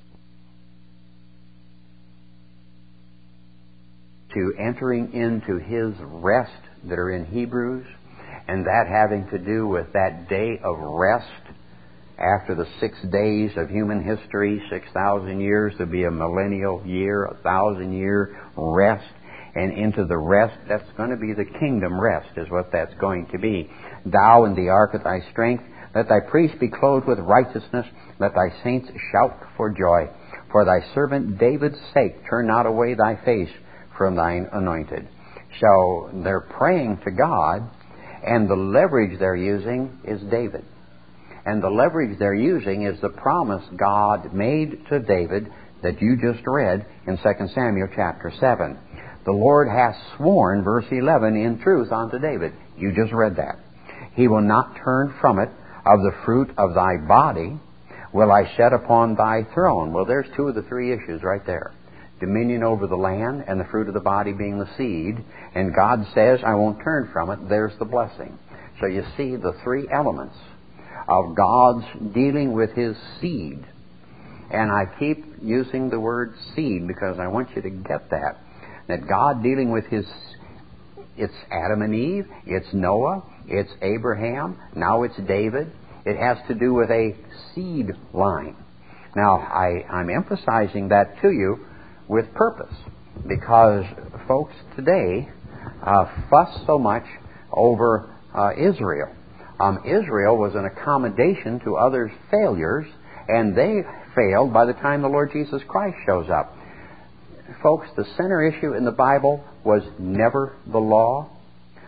to entering into his rest that are in Hebrews, and that having to do with that day of rest. After the 6 days of human history, 6,000 years, there'll be a millennial year, 1,000-year rest, and into the rest, that's going to be the kingdom rest, is what that's going to be. Thou in the ark of thy strength, let thy priests be clothed with righteousness, let thy saints shout for joy. For thy servant David's sake, turn not away thy face from thine anointed. So they're praying to God, and the leverage they're using is David. And the leverage they're using is the promise God made to David that you just read in 2 Samuel chapter 7. The Lord hath sworn, verse 11, in truth unto David. You just read that. He will not turn from it. Of the fruit of thy body will I set upon thy throne. Well, there's two of the three issues right there. Dominion over the land, and the fruit of the body being the seed. And God says, I won't turn from it. There's the blessing. So you see the three elements of God's dealing with his seed. And I keep using the word seed because I want you to get that. That God dealing with his, it's Adam and Eve, it's Noah, it's Abraham, now it's David. It has to do with a seed line. Now, I'm emphasizing that to you with purpose, because folks today fuss so much over Israel. Israel was an accommodation to others' failures, and they failed by the time the Lord Jesus Christ shows up. Folks, the center issue in the Bible was never the law.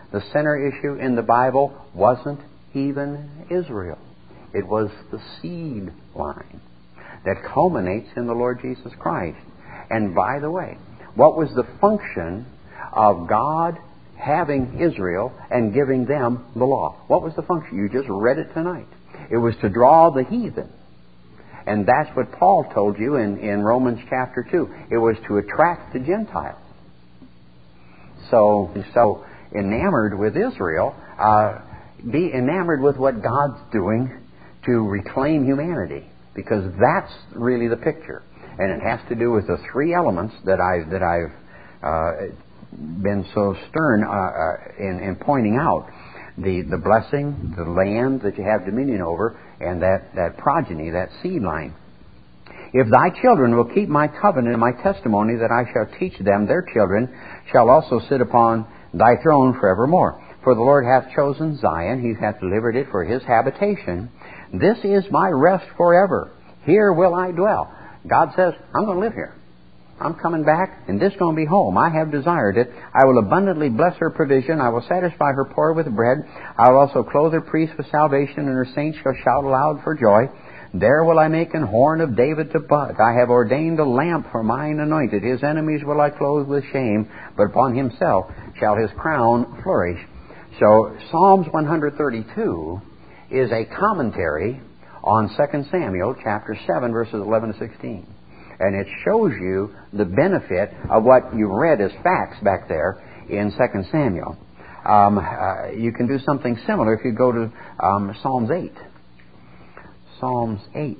the center issue in the Bible wasn't even Israel. It was the seed line that culminates in the Lord Jesus Christ. And by the way, what was the function of God having Israel and giving them the law? What was the function? You just read it tonight. It was to draw the heathen. And that's what Paul told you in Romans chapter 2. It was to attract the Gentiles. So enamored with Israel, be enamored with what God's doing to reclaim humanity, because that's really the picture. And it has to do with the three elements that I've been so stern in pointing out: the blessing, the land that you have dominion over, and that progeny, that seed line. If thy children will keep my covenant and my testimony that I shall teach them, their children shall also sit upon thy throne forevermore. For the Lord hath chosen Zion, he hath delivered it for his habitation. This is my rest forever. Here will I dwell. God says, I'm going to live here. I'm coming back, and this is going to be home. I have desired it. I will abundantly bless her provision. I will satisfy her poor with bread. I will also clothe her priests with salvation, and her saints shall shout aloud for joy. There will I make an horn of David to bud. I have ordained a lamp for mine anointed. His enemies will I clothe with shame, but upon himself shall his crown flourish. So Psalms 132 is a commentary on 2 Samuel chapter 7, verses 11 to 16. And it shows you the benefit of what you read as facts back there in 2 Samuel. You can do something similar if you go to Psalms 8. Psalms 8.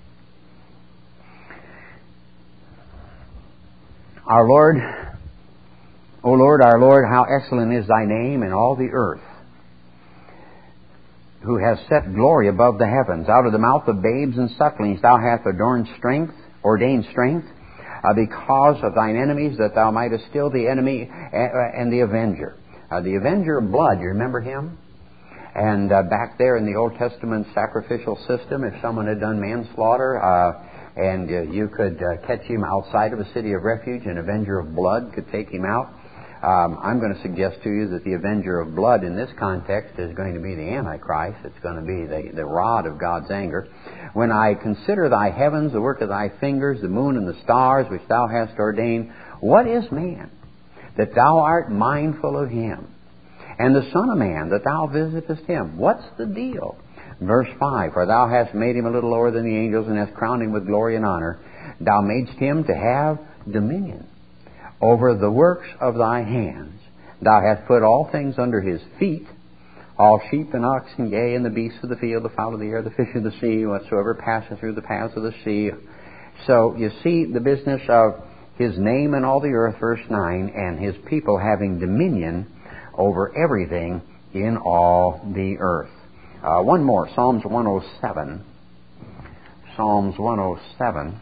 Our Lord, O Lord, our Lord, how excellent is thy name in all the earth, who has set glory above the heavens. Out of the mouth of babes and sucklings thou hast ordained strength, because of thine enemies, that thou mightest still the enemy and the avenger. The avenger of blood, you remember him? And back there in the Old Testament sacrificial system, if someone had done manslaughter, and you could catch him outside of a city of refuge, an avenger of blood could take him out. I'm going to suggest to you that the avenger of blood in this context is going to be the Antichrist. It's going to be the rod of God's anger. When I consider thy heavens, the work of thy fingers, the moon and the stars which thou hast ordained, what is man, that thou art mindful of him? And the Son of Man, that thou visitest him? What's the deal? Verse 5, for thou hast made him a little lower than the angels, and hast crowned him with glory and honor. Thou madest him to have dominion over the works of thy hands. Thou hast put all things under his feet, all sheep and oxen, yea, and the beasts of the field, the fowl of the air, the fish of the sea, whatsoever passeth through the paths of the sea. So you see the business of his name in all the earth, verse 9, and his people having dominion over everything in all the earth. One more, Psalms 107. Psalms 107.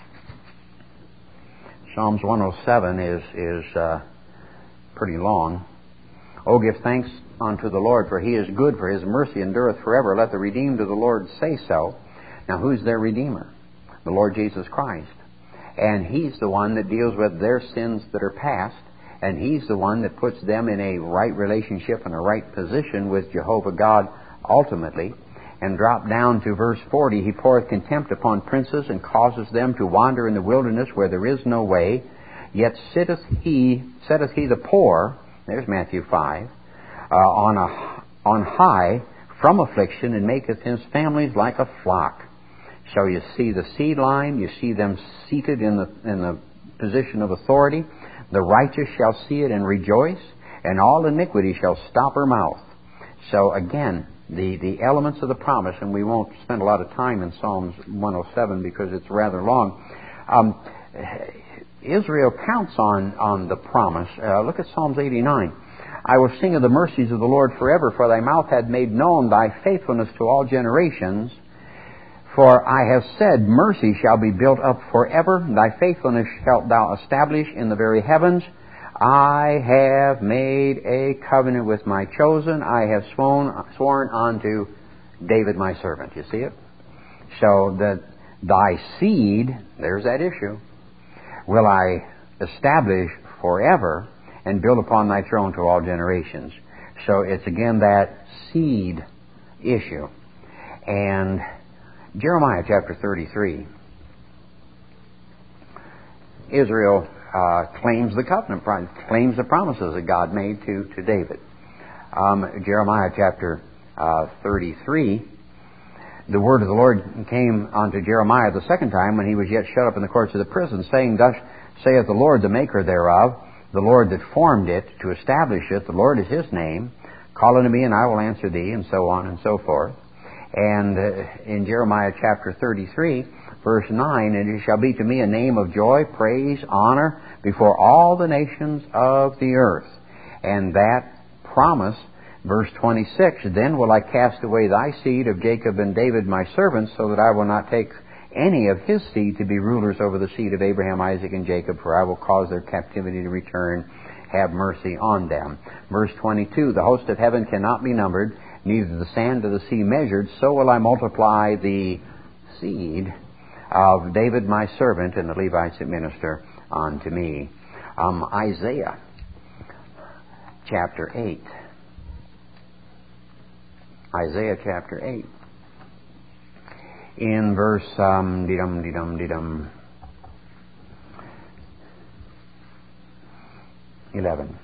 Psalms 107 is pretty long. Oh, give thanks unto the Lord, for he is good, for his mercy endureth forever. Let the redeemed of the Lord say so. Now, who's their Redeemer? The Lord Jesus Christ. And he's the one that deals with their sins that are past, and he's the one that puts them in a right relationship and a right position with Jehovah God ultimately. And drop down to verse 40, he poureth contempt upon princes, and causes them to wander in the wilderness where there is no way. Yet setteth he the poor, there's Matthew 5, on high from affliction, and maketh his families like a flock. So you see the seed line, you see them seated in the position of authority. The righteous shall see it and rejoice, and all iniquity shall stop her mouth. So again, the elements of the promise, and we won't spend a lot of time in Psalms 107 because it's rather long. Israel counts on the promise. Look at Psalms 89. I will sing of the mercies of the Lord forever, for thy mouth hath made known thy faithfulness to all generations. For I have said, mercy shall be built up forever, thy faithfulness shalt thou establish in the very heavens. I have made a covenant with my chosen. I have sworn unto David my servant. You see it? So that thy seed, there's that issue, will I establish forever, and build upon thy throne to all generations. So it's again that seed issue. And Jeremiah chapter 33, Israel claims the covenant, claims the promises that God made to David. Jeremiah chapter 33, the word of the Lord came unto Jeremiah the second time when he was yet shut up in the courts of the prison, saying, Thus saith the Lord, the maker thereof, the Lord that formed it to establish it, the Lord is his name. Call unto me, and I will answer thee, and so on and so forth. And in Jeremiah chapter 33, verse 9, And it shall be to me a name of joy, praise, honor, before all the nations of the earth. And that promise, verse 26, Then will I cast away thy seed of Jacob and David my servants, so that I will not take any of his seed to be rulers over the seed of Abraham, Isaac, and Jacob, for I will cause their captivity to return, have mercy on them. Verse 22, The host of heaven cannot be numbered, neither the sand of the sea measured, so will I multiply the seed of David my servant and the Levites that minister unto me. Isaiah chapter 8. Isaiah chapter 8. In verse 11.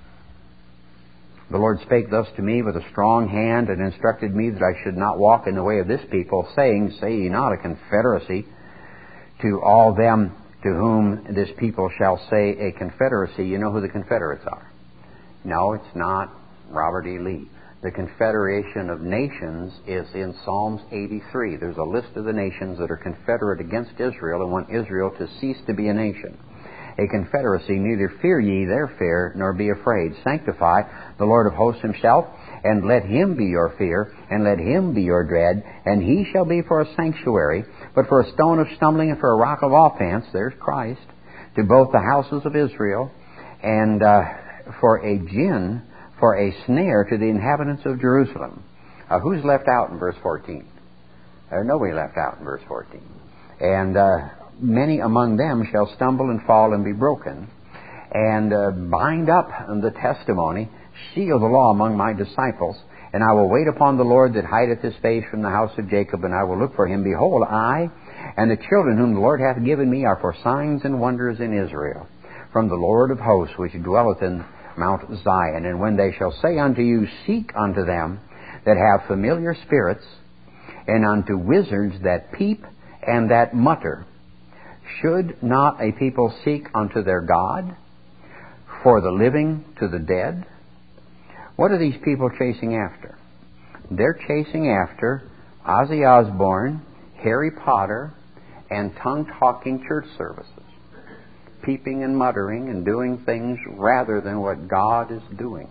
The Lord spake thus to me with a strong hand, and instructed me that I should not walk in the way of this people, saying, Say ye not a confederacy to all them to whom this people shall say a confederacy. You know who the Confederates are? No, it's not Robert E. Lee. The Confederation of Nations is in Psalms 83. There's a list of the nations that are confederate against Israel and want Israel to cease to be a nation. A confederacy, neither fear ye their fear, nor be afraid. Sanctify the Lord of hosts himself, and let him be your fear, and let him be your dread, and he shall be for a sanctuary, but for a stone of stumbling and for a rock of offense, there's Christ, to both the houses of Israel, and for a gin, for a snare to the inhabitants of Jerusalem. Who's left out in verse 14? There's nobody left out in verse 14. And many among them shall stumble and fall and be broken, and bind up the testimony, seal the law among my disciples, and I will wait upon the Lord that hideth his face from the house of Jacob, and I will look for him. Behold, I and the children whom the Lord hath given me are for signs and wonders in Israel, from the Lord of hosts, which dwelleth in Mount Zion. And when they shall say unto you, Seek unto them that have familiar spirits, and unto wizards that peep and that mutter, should not a people seek unto their God, for the living to the dead? What are these people chasing after? They're chasing after Ozzy Osbourne, Harry Potter, and tongue-talking church services, peeping and muttering and doing things rather than what God is doing.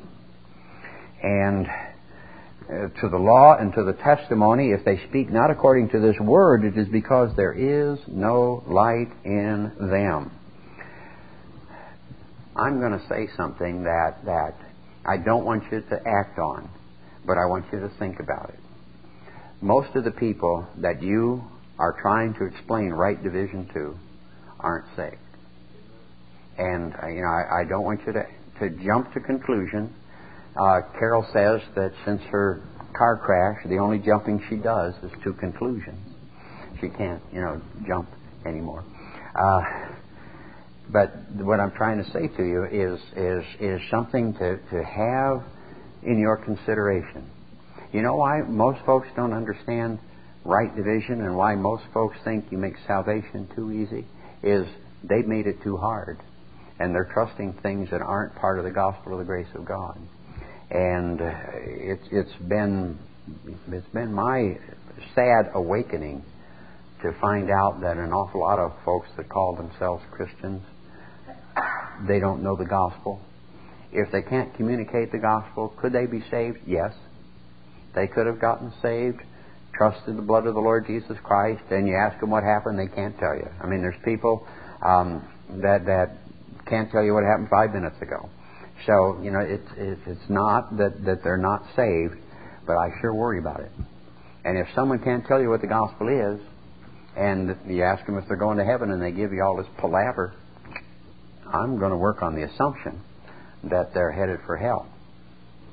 And to the law and to the testimony, if they speak not according to this word, it is because there is no light in them. I'm going to say something that I don't want you to act on, but I want you to think about it. Most of the people that you are trying to explain right division to aren't saved. And, I don't want you to jump to conclusion. Carol says that since her car crash, the only jumping she does is to conclusions. She can't, jump anymore. But what I'm trying to say to you is something to have in your consideration. You know why most folks don't understand right division, and why most folks think you make salvation too easy, is they've made it too hard. And they're trusting things that aren't part of the gospel of the grace of God. And it's been my sad awakening to find out that an awful lot of folks that call themselves Christians, they don't know the gospel. If they can't communicate the gospel, could they be saved? Yes. They could have gotten saved, trusted the blood of the Lord Jesus Christ, and you ask them what happened, they can't tell you. I mean, there's people that can't tell you what happened 5 minutes ago. So, it's not that they're not saved, but I sure worry about it. And if someone can't tell you what the gospel is, and you ask them if they're going to heaven and they give you all this palaver, I'm going to work on the assumption that they're headed for hell.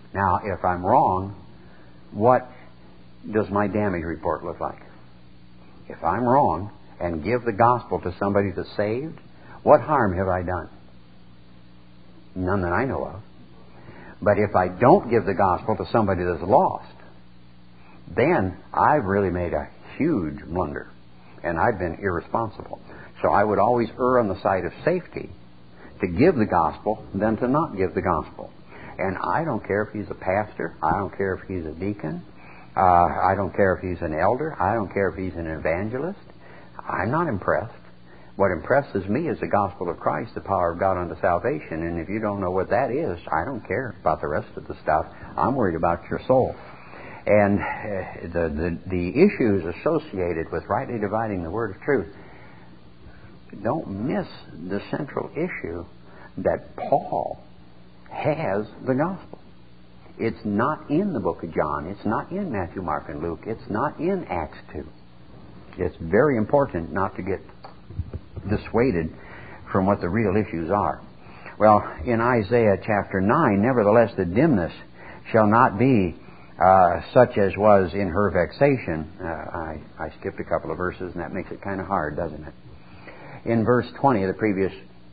Now, if I'm wrong, what does my damage report look like? If I'm wrong and give the gospel to somebody that's saved, what harm have I done? None that I know of. But if I don't give the gospel to somebody that's lost, then I've really made a huge blunder, and I've been irresponsible. So I would always err on the side of safety to give the gospel than to not give the gospel. And I don't care if he's a pastor. I don't care if he's a deacon. I don't care if he's an elder. I don't care if he's an evangelist. I'm not impressed. What impresses me is the gospel of Christ, the power of God unto salvation. And if you don't know what that is, I don't care about the rest of the stuff. I'm worried about your soul. And the issues associated with rightly dividing the word of truth, don't miss the central issue that Paul has the gospel. It's not in the book of John. It's not in Matthew, Mark, and Luke. It's not in Acts 2. It's very important not to get dissuaded from what the real issues are. Well, in Isaiah chapter 9, nevertheless the dimness shall not be such as was in her vexation. I skipped a couple of verses, and that makes it kind of hard, doesn't it? In verse 20 of the previous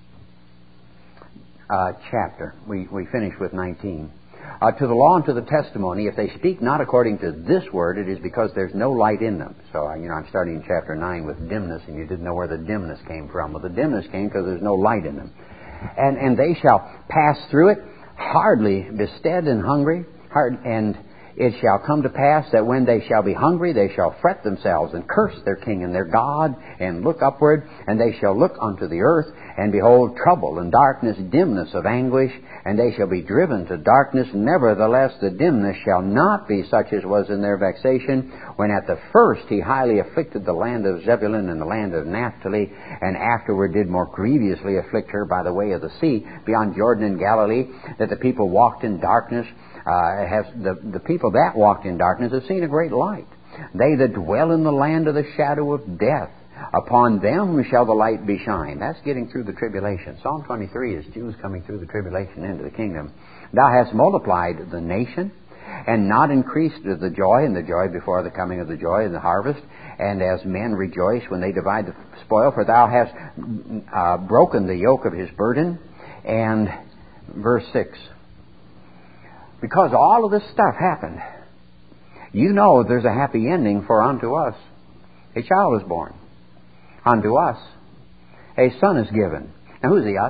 chapter, we finish with 19. To the law and to the testimony, if they speak not according to this word, it is because there's no light in them. So, I'm starting in chapter 9 with dimness, and you didn't know where the dimness came from. Well, the dimness came because there's no light in them. And they shall pass through it, hardly bestead and hungry, and it shall come to pass that when they shall be hungry, they shall fret themselves and curse their king and their God, and look upward, and they shall look unto the earth, and behold trouble and darkness, dimness of anguish, and they shall be driven to darkness. Nevertheless, the dimness shall not be such as was in their vexation, when at the first he highly afflicted the land of Zebulun and the land of Naphtali, and afterward did more grievously afflict her by the way of the sea, beyond Jordan and Galilee, that the people walked in darkness. The people that walked in darkness have seen a great light. They that dwell in the land of the shadow of death, upon them shall the light be shined. That's getting through the tribulation. Psalm 23 is Jews coming through the tribulation into the kingdom. Thou hast multiplied the nation, and not increased the joy, and the joy before the coming of the joy of the harvest. And as men rejoice when they divide the spoil, for thou hast broken the yoke of his burden. And verse 6. Because all of this stuff happened, you know there's a happy ending, for unto us a child is born. Unto us a son is given. Now who's the us?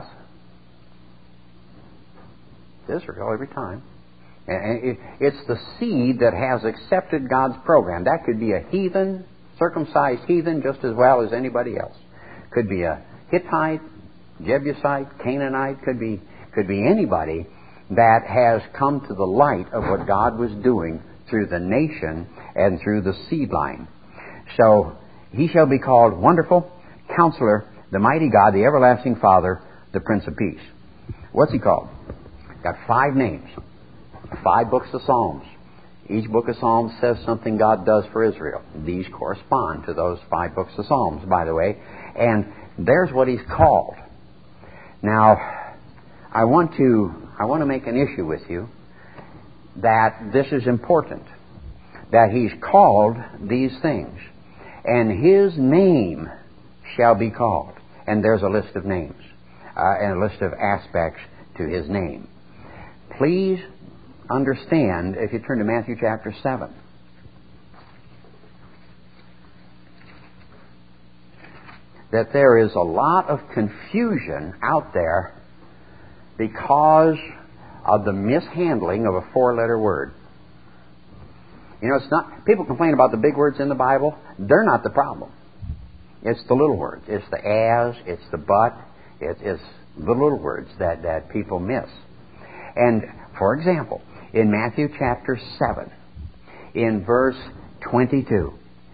Israel every time. And it's the seed that has accepted God's program. That could be a heathen, circumcised heathen, just as well as anybody else. Could be a Hittite, Jebusite, Canaanite. Could be anybody that has come to the light of what God was doing through the nation and through the seed line. So he shall be called Wonderful, Counselor, the Mighty God, the Everlasting Father, the Prince of Peace. What's he called? Got 5 names, 5 books of Psalms. Each book of Psalms says something God does for Israel. These correspond to those 5 books of Psalms, by the way. And there's what he's called. Now, I want to make an issue with you that this is important, that he's called these things, and his name shall be called. And there's a list of names and a list of aspects to his name. Please understand, if you turn to Matthew chapter 7, that there is a lot of confusion out there because of the mishandling of a 4-letter word. It's not, people complain about the big words in the Bible. They're not the problem. It's the little words. It's the as, it's the but, it's the little words that people miss. And, for example, in Matthew chapter 7, in verse 22,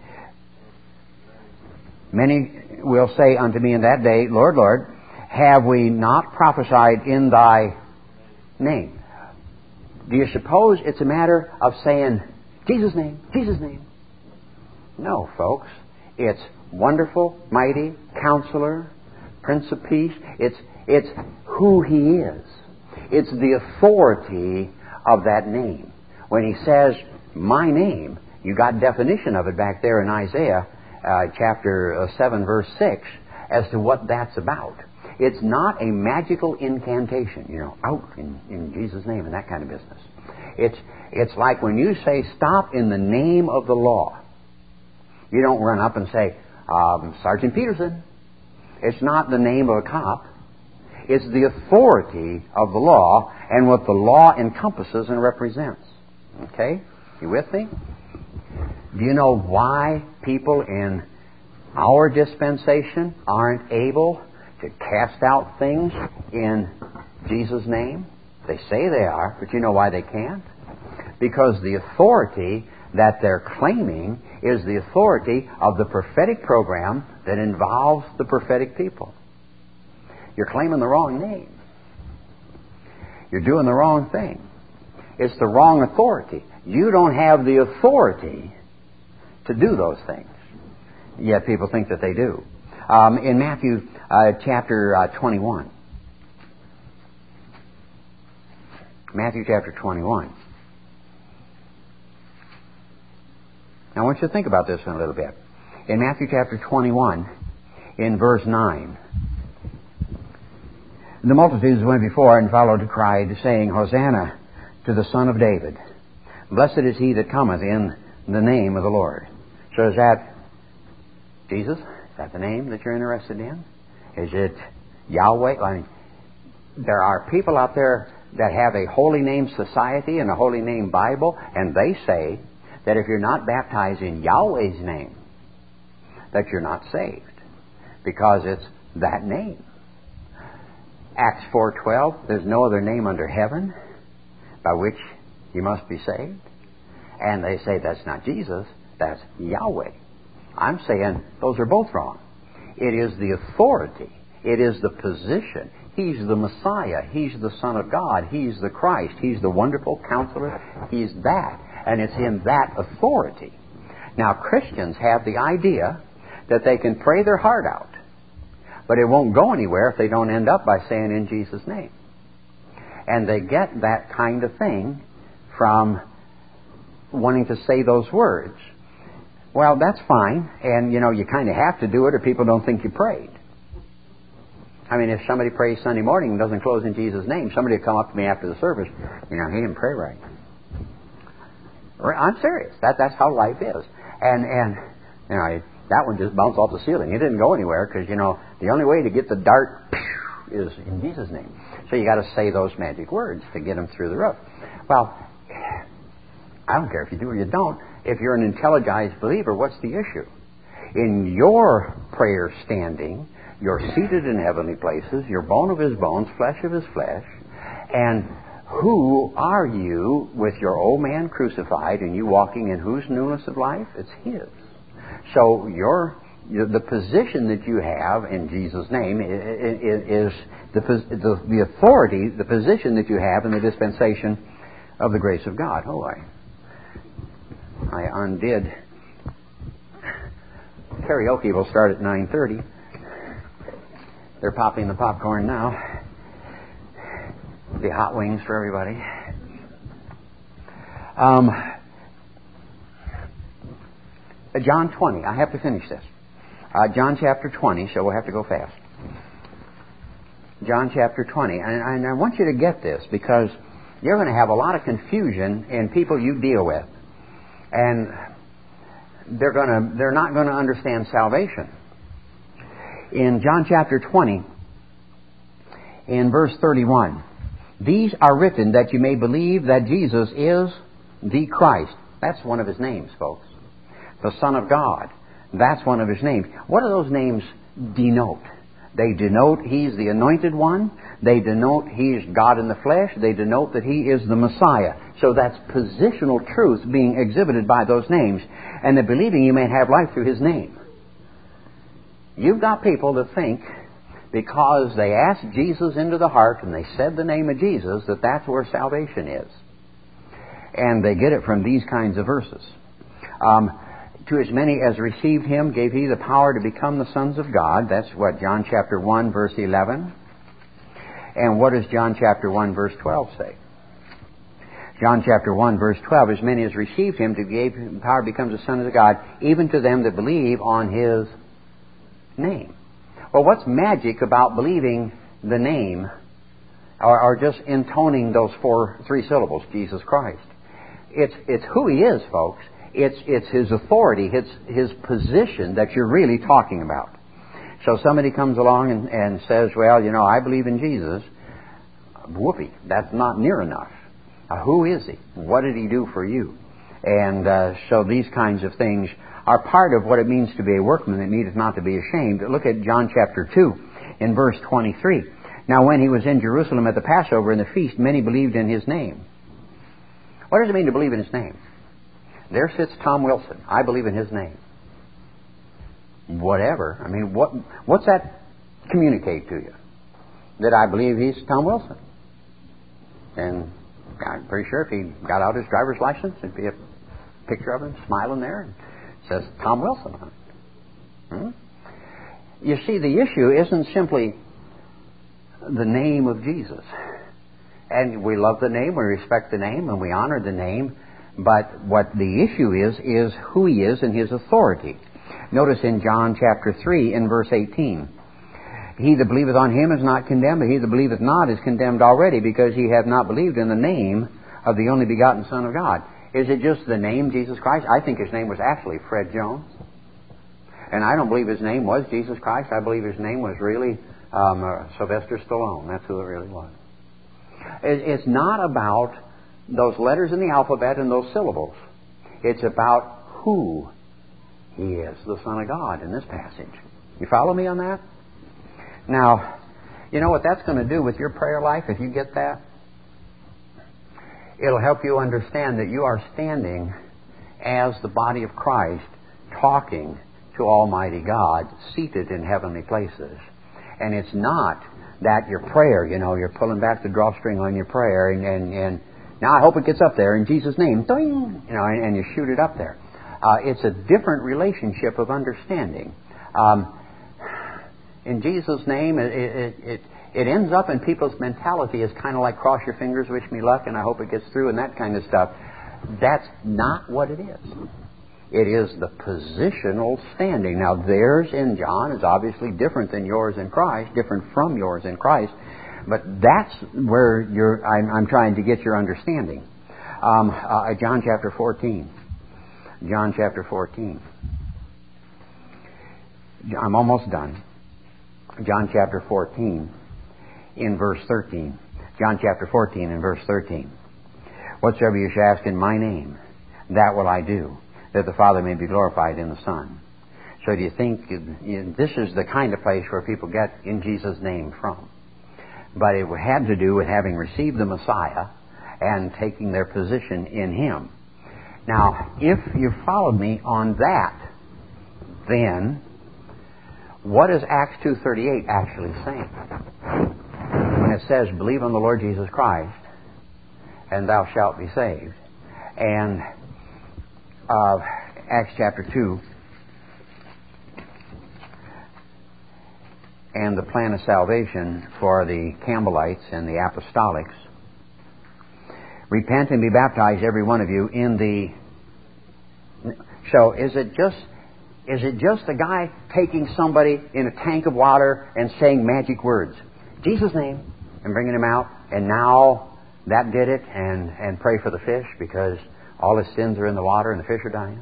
many will say unto me in that day, Lord, Lord, have we not prophesied in thy name? Do you suppose it's a matter of saying, Jesus' name, Jesus' name? No, folks. It's Wonderful, Mighty, Counselor, Prince of Peace. It's who he is. It's the authority of that name. When he says, my name, you got definition of it back there in Isaiah chapter 7, verse 6, as to what that's about. It's not a magical incantation, out in Jesus' name and that kind of business. It's like when you say, stop in the name of the law. You don't run up and say, Sergeant Peterson. It's not the name of a cop. It's the authority of the law and what the law encompasses and represents. Okay? You with me? Do you know why people in our dispensation aren't able to cast out things in Jesus' name? They say they are, but you know why they can't? Because the authority that they're claiming is the authority of the prophetic program that involves the prophetic people. You're claiming the wrong name. You're doing the wrong thing. It's the wrong authority. You don't have the authority to do those things. Yet people think that they do. In Matthew chapter 21. Matthew chapter 21. Now I want you to think about this in a little bit. In Matthew chapter 21, in verse 9, the multitudes went before and followed, cried, saying, Hosanna to the Son of David. Blessed is he that cometh in the name of the Lord. So is that Jesus? Is that the name that you're interested in? Is it Yahweh? I mean, there are people out there that have a holy name society and a holy name Bible, and they say that if you're not baptized in Yahweh's name, that you're not saved, because it's that name. Acts 4:12, there's no other name under heaven by which you must be saved. And they say that's not Jesus, that's Yahweh. I'm saying those are both wrong. It is the authority. It is the position. He's the Messiah. He's the Son of God. He's the Christ. He's the wonderful counselor. He's that. And it's in that authority. Now, Christians have the idea that they can pray their heart out, but it won't go anywhere if they don't end up by saying in Jesus' name. And they get that kind of thing from wanting to say those words. Well, that's fine, and you kind of have to do it or people don't think you prayed. I mean, if somebody prays Sunday morning and doesn't close in Jesus' name, somebody will come up to me after the service, he didn't pray right. I'm serious. That's how life is. And that one just bounced off the ceiling. It didn't go anywhere because, the only way to get the dart is in Jesus' name. So you got to say those magic words to get them through the roof. Well, I don't care if you do or you don't. If you're an intelligized believer, what's the issue? In your prayer standing, you're seated in heavenly places, you're bone of his bones, flesh of his flesh, and who are you with your old man crucified and you walking in whose newness of life? It's his. So the position that you have in Jesus' name is the authority, the position that you have in the dispensation of the grace of God. Oh, I undid. Karaoke will start at 9:30. They're popping the popcorn now. The hot wings for everybody. John 20. I have to finish this. John chapter 20, so we'll have to go fast. John chapter 20. And I want you to get this because you're going to have a lot of confusion in people you deal with. And they're not going to understand salvation. In John chapter 20, in verse 31, these are written that you may believe that Jesus is the Christ. That's one of his names, folks. The Son of God. That's one of his names. What do those names denote? They denote he's the anointed one. They denote he's God in the flesh. They denote that he is the Messiah. So that's positional truth being exhibited by those names. And they're believing you may have life through his name. You've got people that think because they asked Jesus into the heart and they said the name of Jesus that that's where salvation is. And they get it from these kinds of verses. To as many as received him gave he the power to become the sons of God. That's what John chapter 1 verse 11. And what does John chapter 1 verse 12 say? John chapter 1, verse 12, as many as received Him, to give Him power to become the sons of God, even to them that believe on His name. Well, what's magic about believing the name, or just intoning those three syllables, Jesus Christ? It's who He is, folks. It's His authority, it's His position that you're really talking about. So somebody comes along and says, well, I believe in Jesus. Whoopee, that's not near enough. Who is He? What did He do for you? And so these kinds of things are part of what it means to be a workman that needeth not to be ashamed. Look at John chapter 2 in verse 23. Now when He was in Jerusalem at the Passover and the feast, many believed in His name. What does it mean to believe in His name? There sits Tom Wilson. I believe in his name. Whatever. I mean, what's that communicate to you? That I believe he's Tom Wilson. And I'm pretty sure if he got out his driver's license, there'd be a picture of him smiling there and it says Tom Wilson on it. You see, the issue isn't simply the name of Jesus. And we love the name, we respect the name, and we honor the name. But what the issue is who He is and His authority. Notice in John chapter 3 in verse 18. He that believeth on Him is not condemned, but he that believeth not is condemned already, because he hath not believed in the name of the only begotten Son of God. Is it just the name Jesus Christ? I think His name was actually Fred Jones. And I don't believe His name was Jesus Christ. I believe His name was really Sylvester Stallone. That's who it really was. It's not about those letters in the alphabet and those syllables. It's about who He is, the Son of God, in this passage. You follow me on that? Now, you know what that's going to do with your prayer life if you get that? It'll help you understand that you are standing as the body of Christ talking to Almighty God, seated in heavenly places. And it's not that your prayer, you're pulling back the drawstring on your prayer and now I hope it gets up there in Jesus' name, doing, and you shoot it up there. It's a different relationship of understanding. In Jesus' name, it ends up in people's mentality as kind of like cross your fingers, wish me luck, and I hope it gets through, and that kind of stuff. That's not what it is. It is the positional standing. Now, theirs in John is obviously different than yours in Christ, different from yours in Christ. But that's where I'm trying to get your understanding. John chapter 14. John chapter 14. I'm almost done. John chapter 14 in verse 13. John chapter 14 in verse 13. Whatsoever you shall ask in my name, that will I do, that the Father may be glorified in the Son. So do you think this is the kind of place where people get in Jesus' name from? But it had to do with having received the Messiah and taking their position in Him. Now, if you followed me on that, then what is Acts 2:38 actually saying? When it says, believe on the Lord Jesus Christ, and thou shalt be saved. And Acts chapter 2, and the plan of salvation for the Campbellites and the Apostolics. Repent and be baptized, every one of you, in the... So is it just a guy taking somebody in a tank of water and saying magic words? Jesus' name, and bringing him out, and now that did it, and pray for the fish because all his sins are in the water and the fish are dying?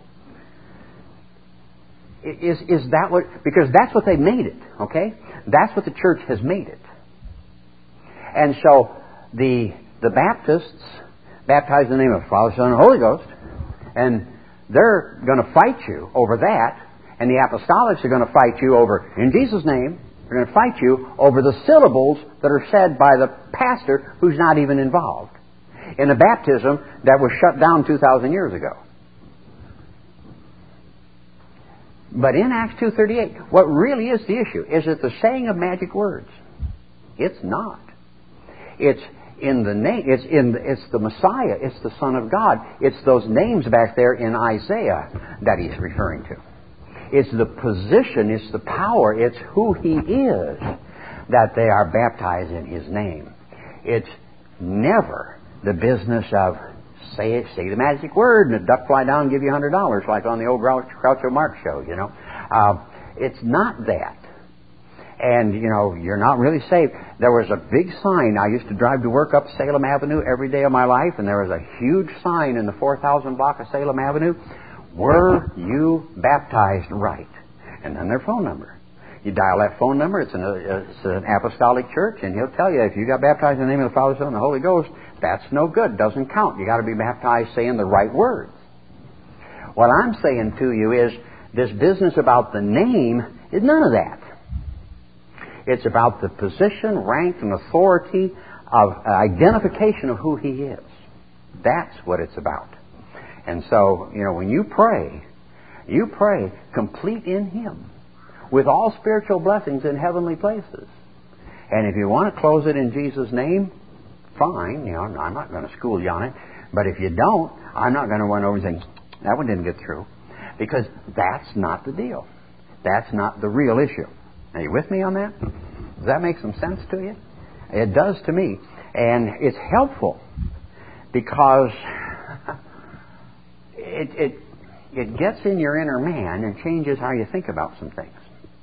Is that what... Because that's what they made it, okay? That's what the church has made it. And so the Baptists baptize in the name of the Father, Son, and Holy Ghost, and they're going to fight you over that, and the Apostolics are going to fight you over, in Jesus' name, they're going to fight you over the syllables that are said by the pastor who's not even involved in a baptism that was shut down 2,000 years ago. But in Acts 2:38, what really is the issue? Is it the saying of magic words? It's not. It's in the name. It's the Messiah. It's the Son of God. It's those names back there in Isaiah that he's referring to. It's the position. It's the power. It's who He is that they are baptized in His name. It's never the business of say the magic word and a duck fly down and give you $100 like on the old Groucho Marx show, you know. It's not that. And, you know, you're not really saved. There was a big sign. I used to drive to work up Salem Avenue every day of my life, and there was a huge sign in the 4000 block of Salem Avenue. Were you baptized right? And then their phone number. You dial that phone number. It's an apostolic church, and he'll tell you if you got baptized in the name of the Father, Son, and the Holy Ghost, that's no good. Doesn't count. You got to be baptized saying the right words. What I'm saying to you is this business about the name is none of that. It's about the position, rank, and authority of identification of who He is. That's what it's about. And so, you know, when you pray complete in Him with all spiritual blessings in heavenly places. And if you want to close it in Jesus' name, fine. You know, I'm not going to school you on it. But if you don't, I'm not going to run over and say, that one didn't get through. Because that's not the deal. That's not the real issue. Are you with me on that? Does that make some sense to you? It does to me. And it's helpful because it gets in your inner man and changes how you think about some things.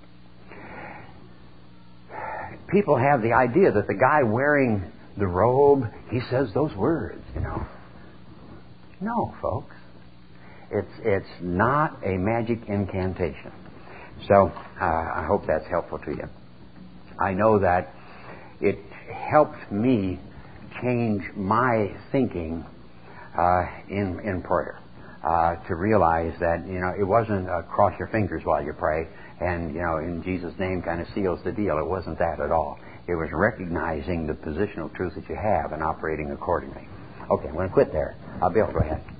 People have the idea that the guy wearing the robe, he says those words, you know. No, folks. It's not a magic incantation. So, I hope that's helpful to you. I know that it helped me change my thinking in prayer. To realize that, you know, it wasn't cross your fingers while you pray and, you know, in Jesus' name kind of seals the deal. It wasn't that at all. It was recognizing the positional truth that you have and operating accordingly. Okay, I'm going to quit there. I'll be able to go ahead.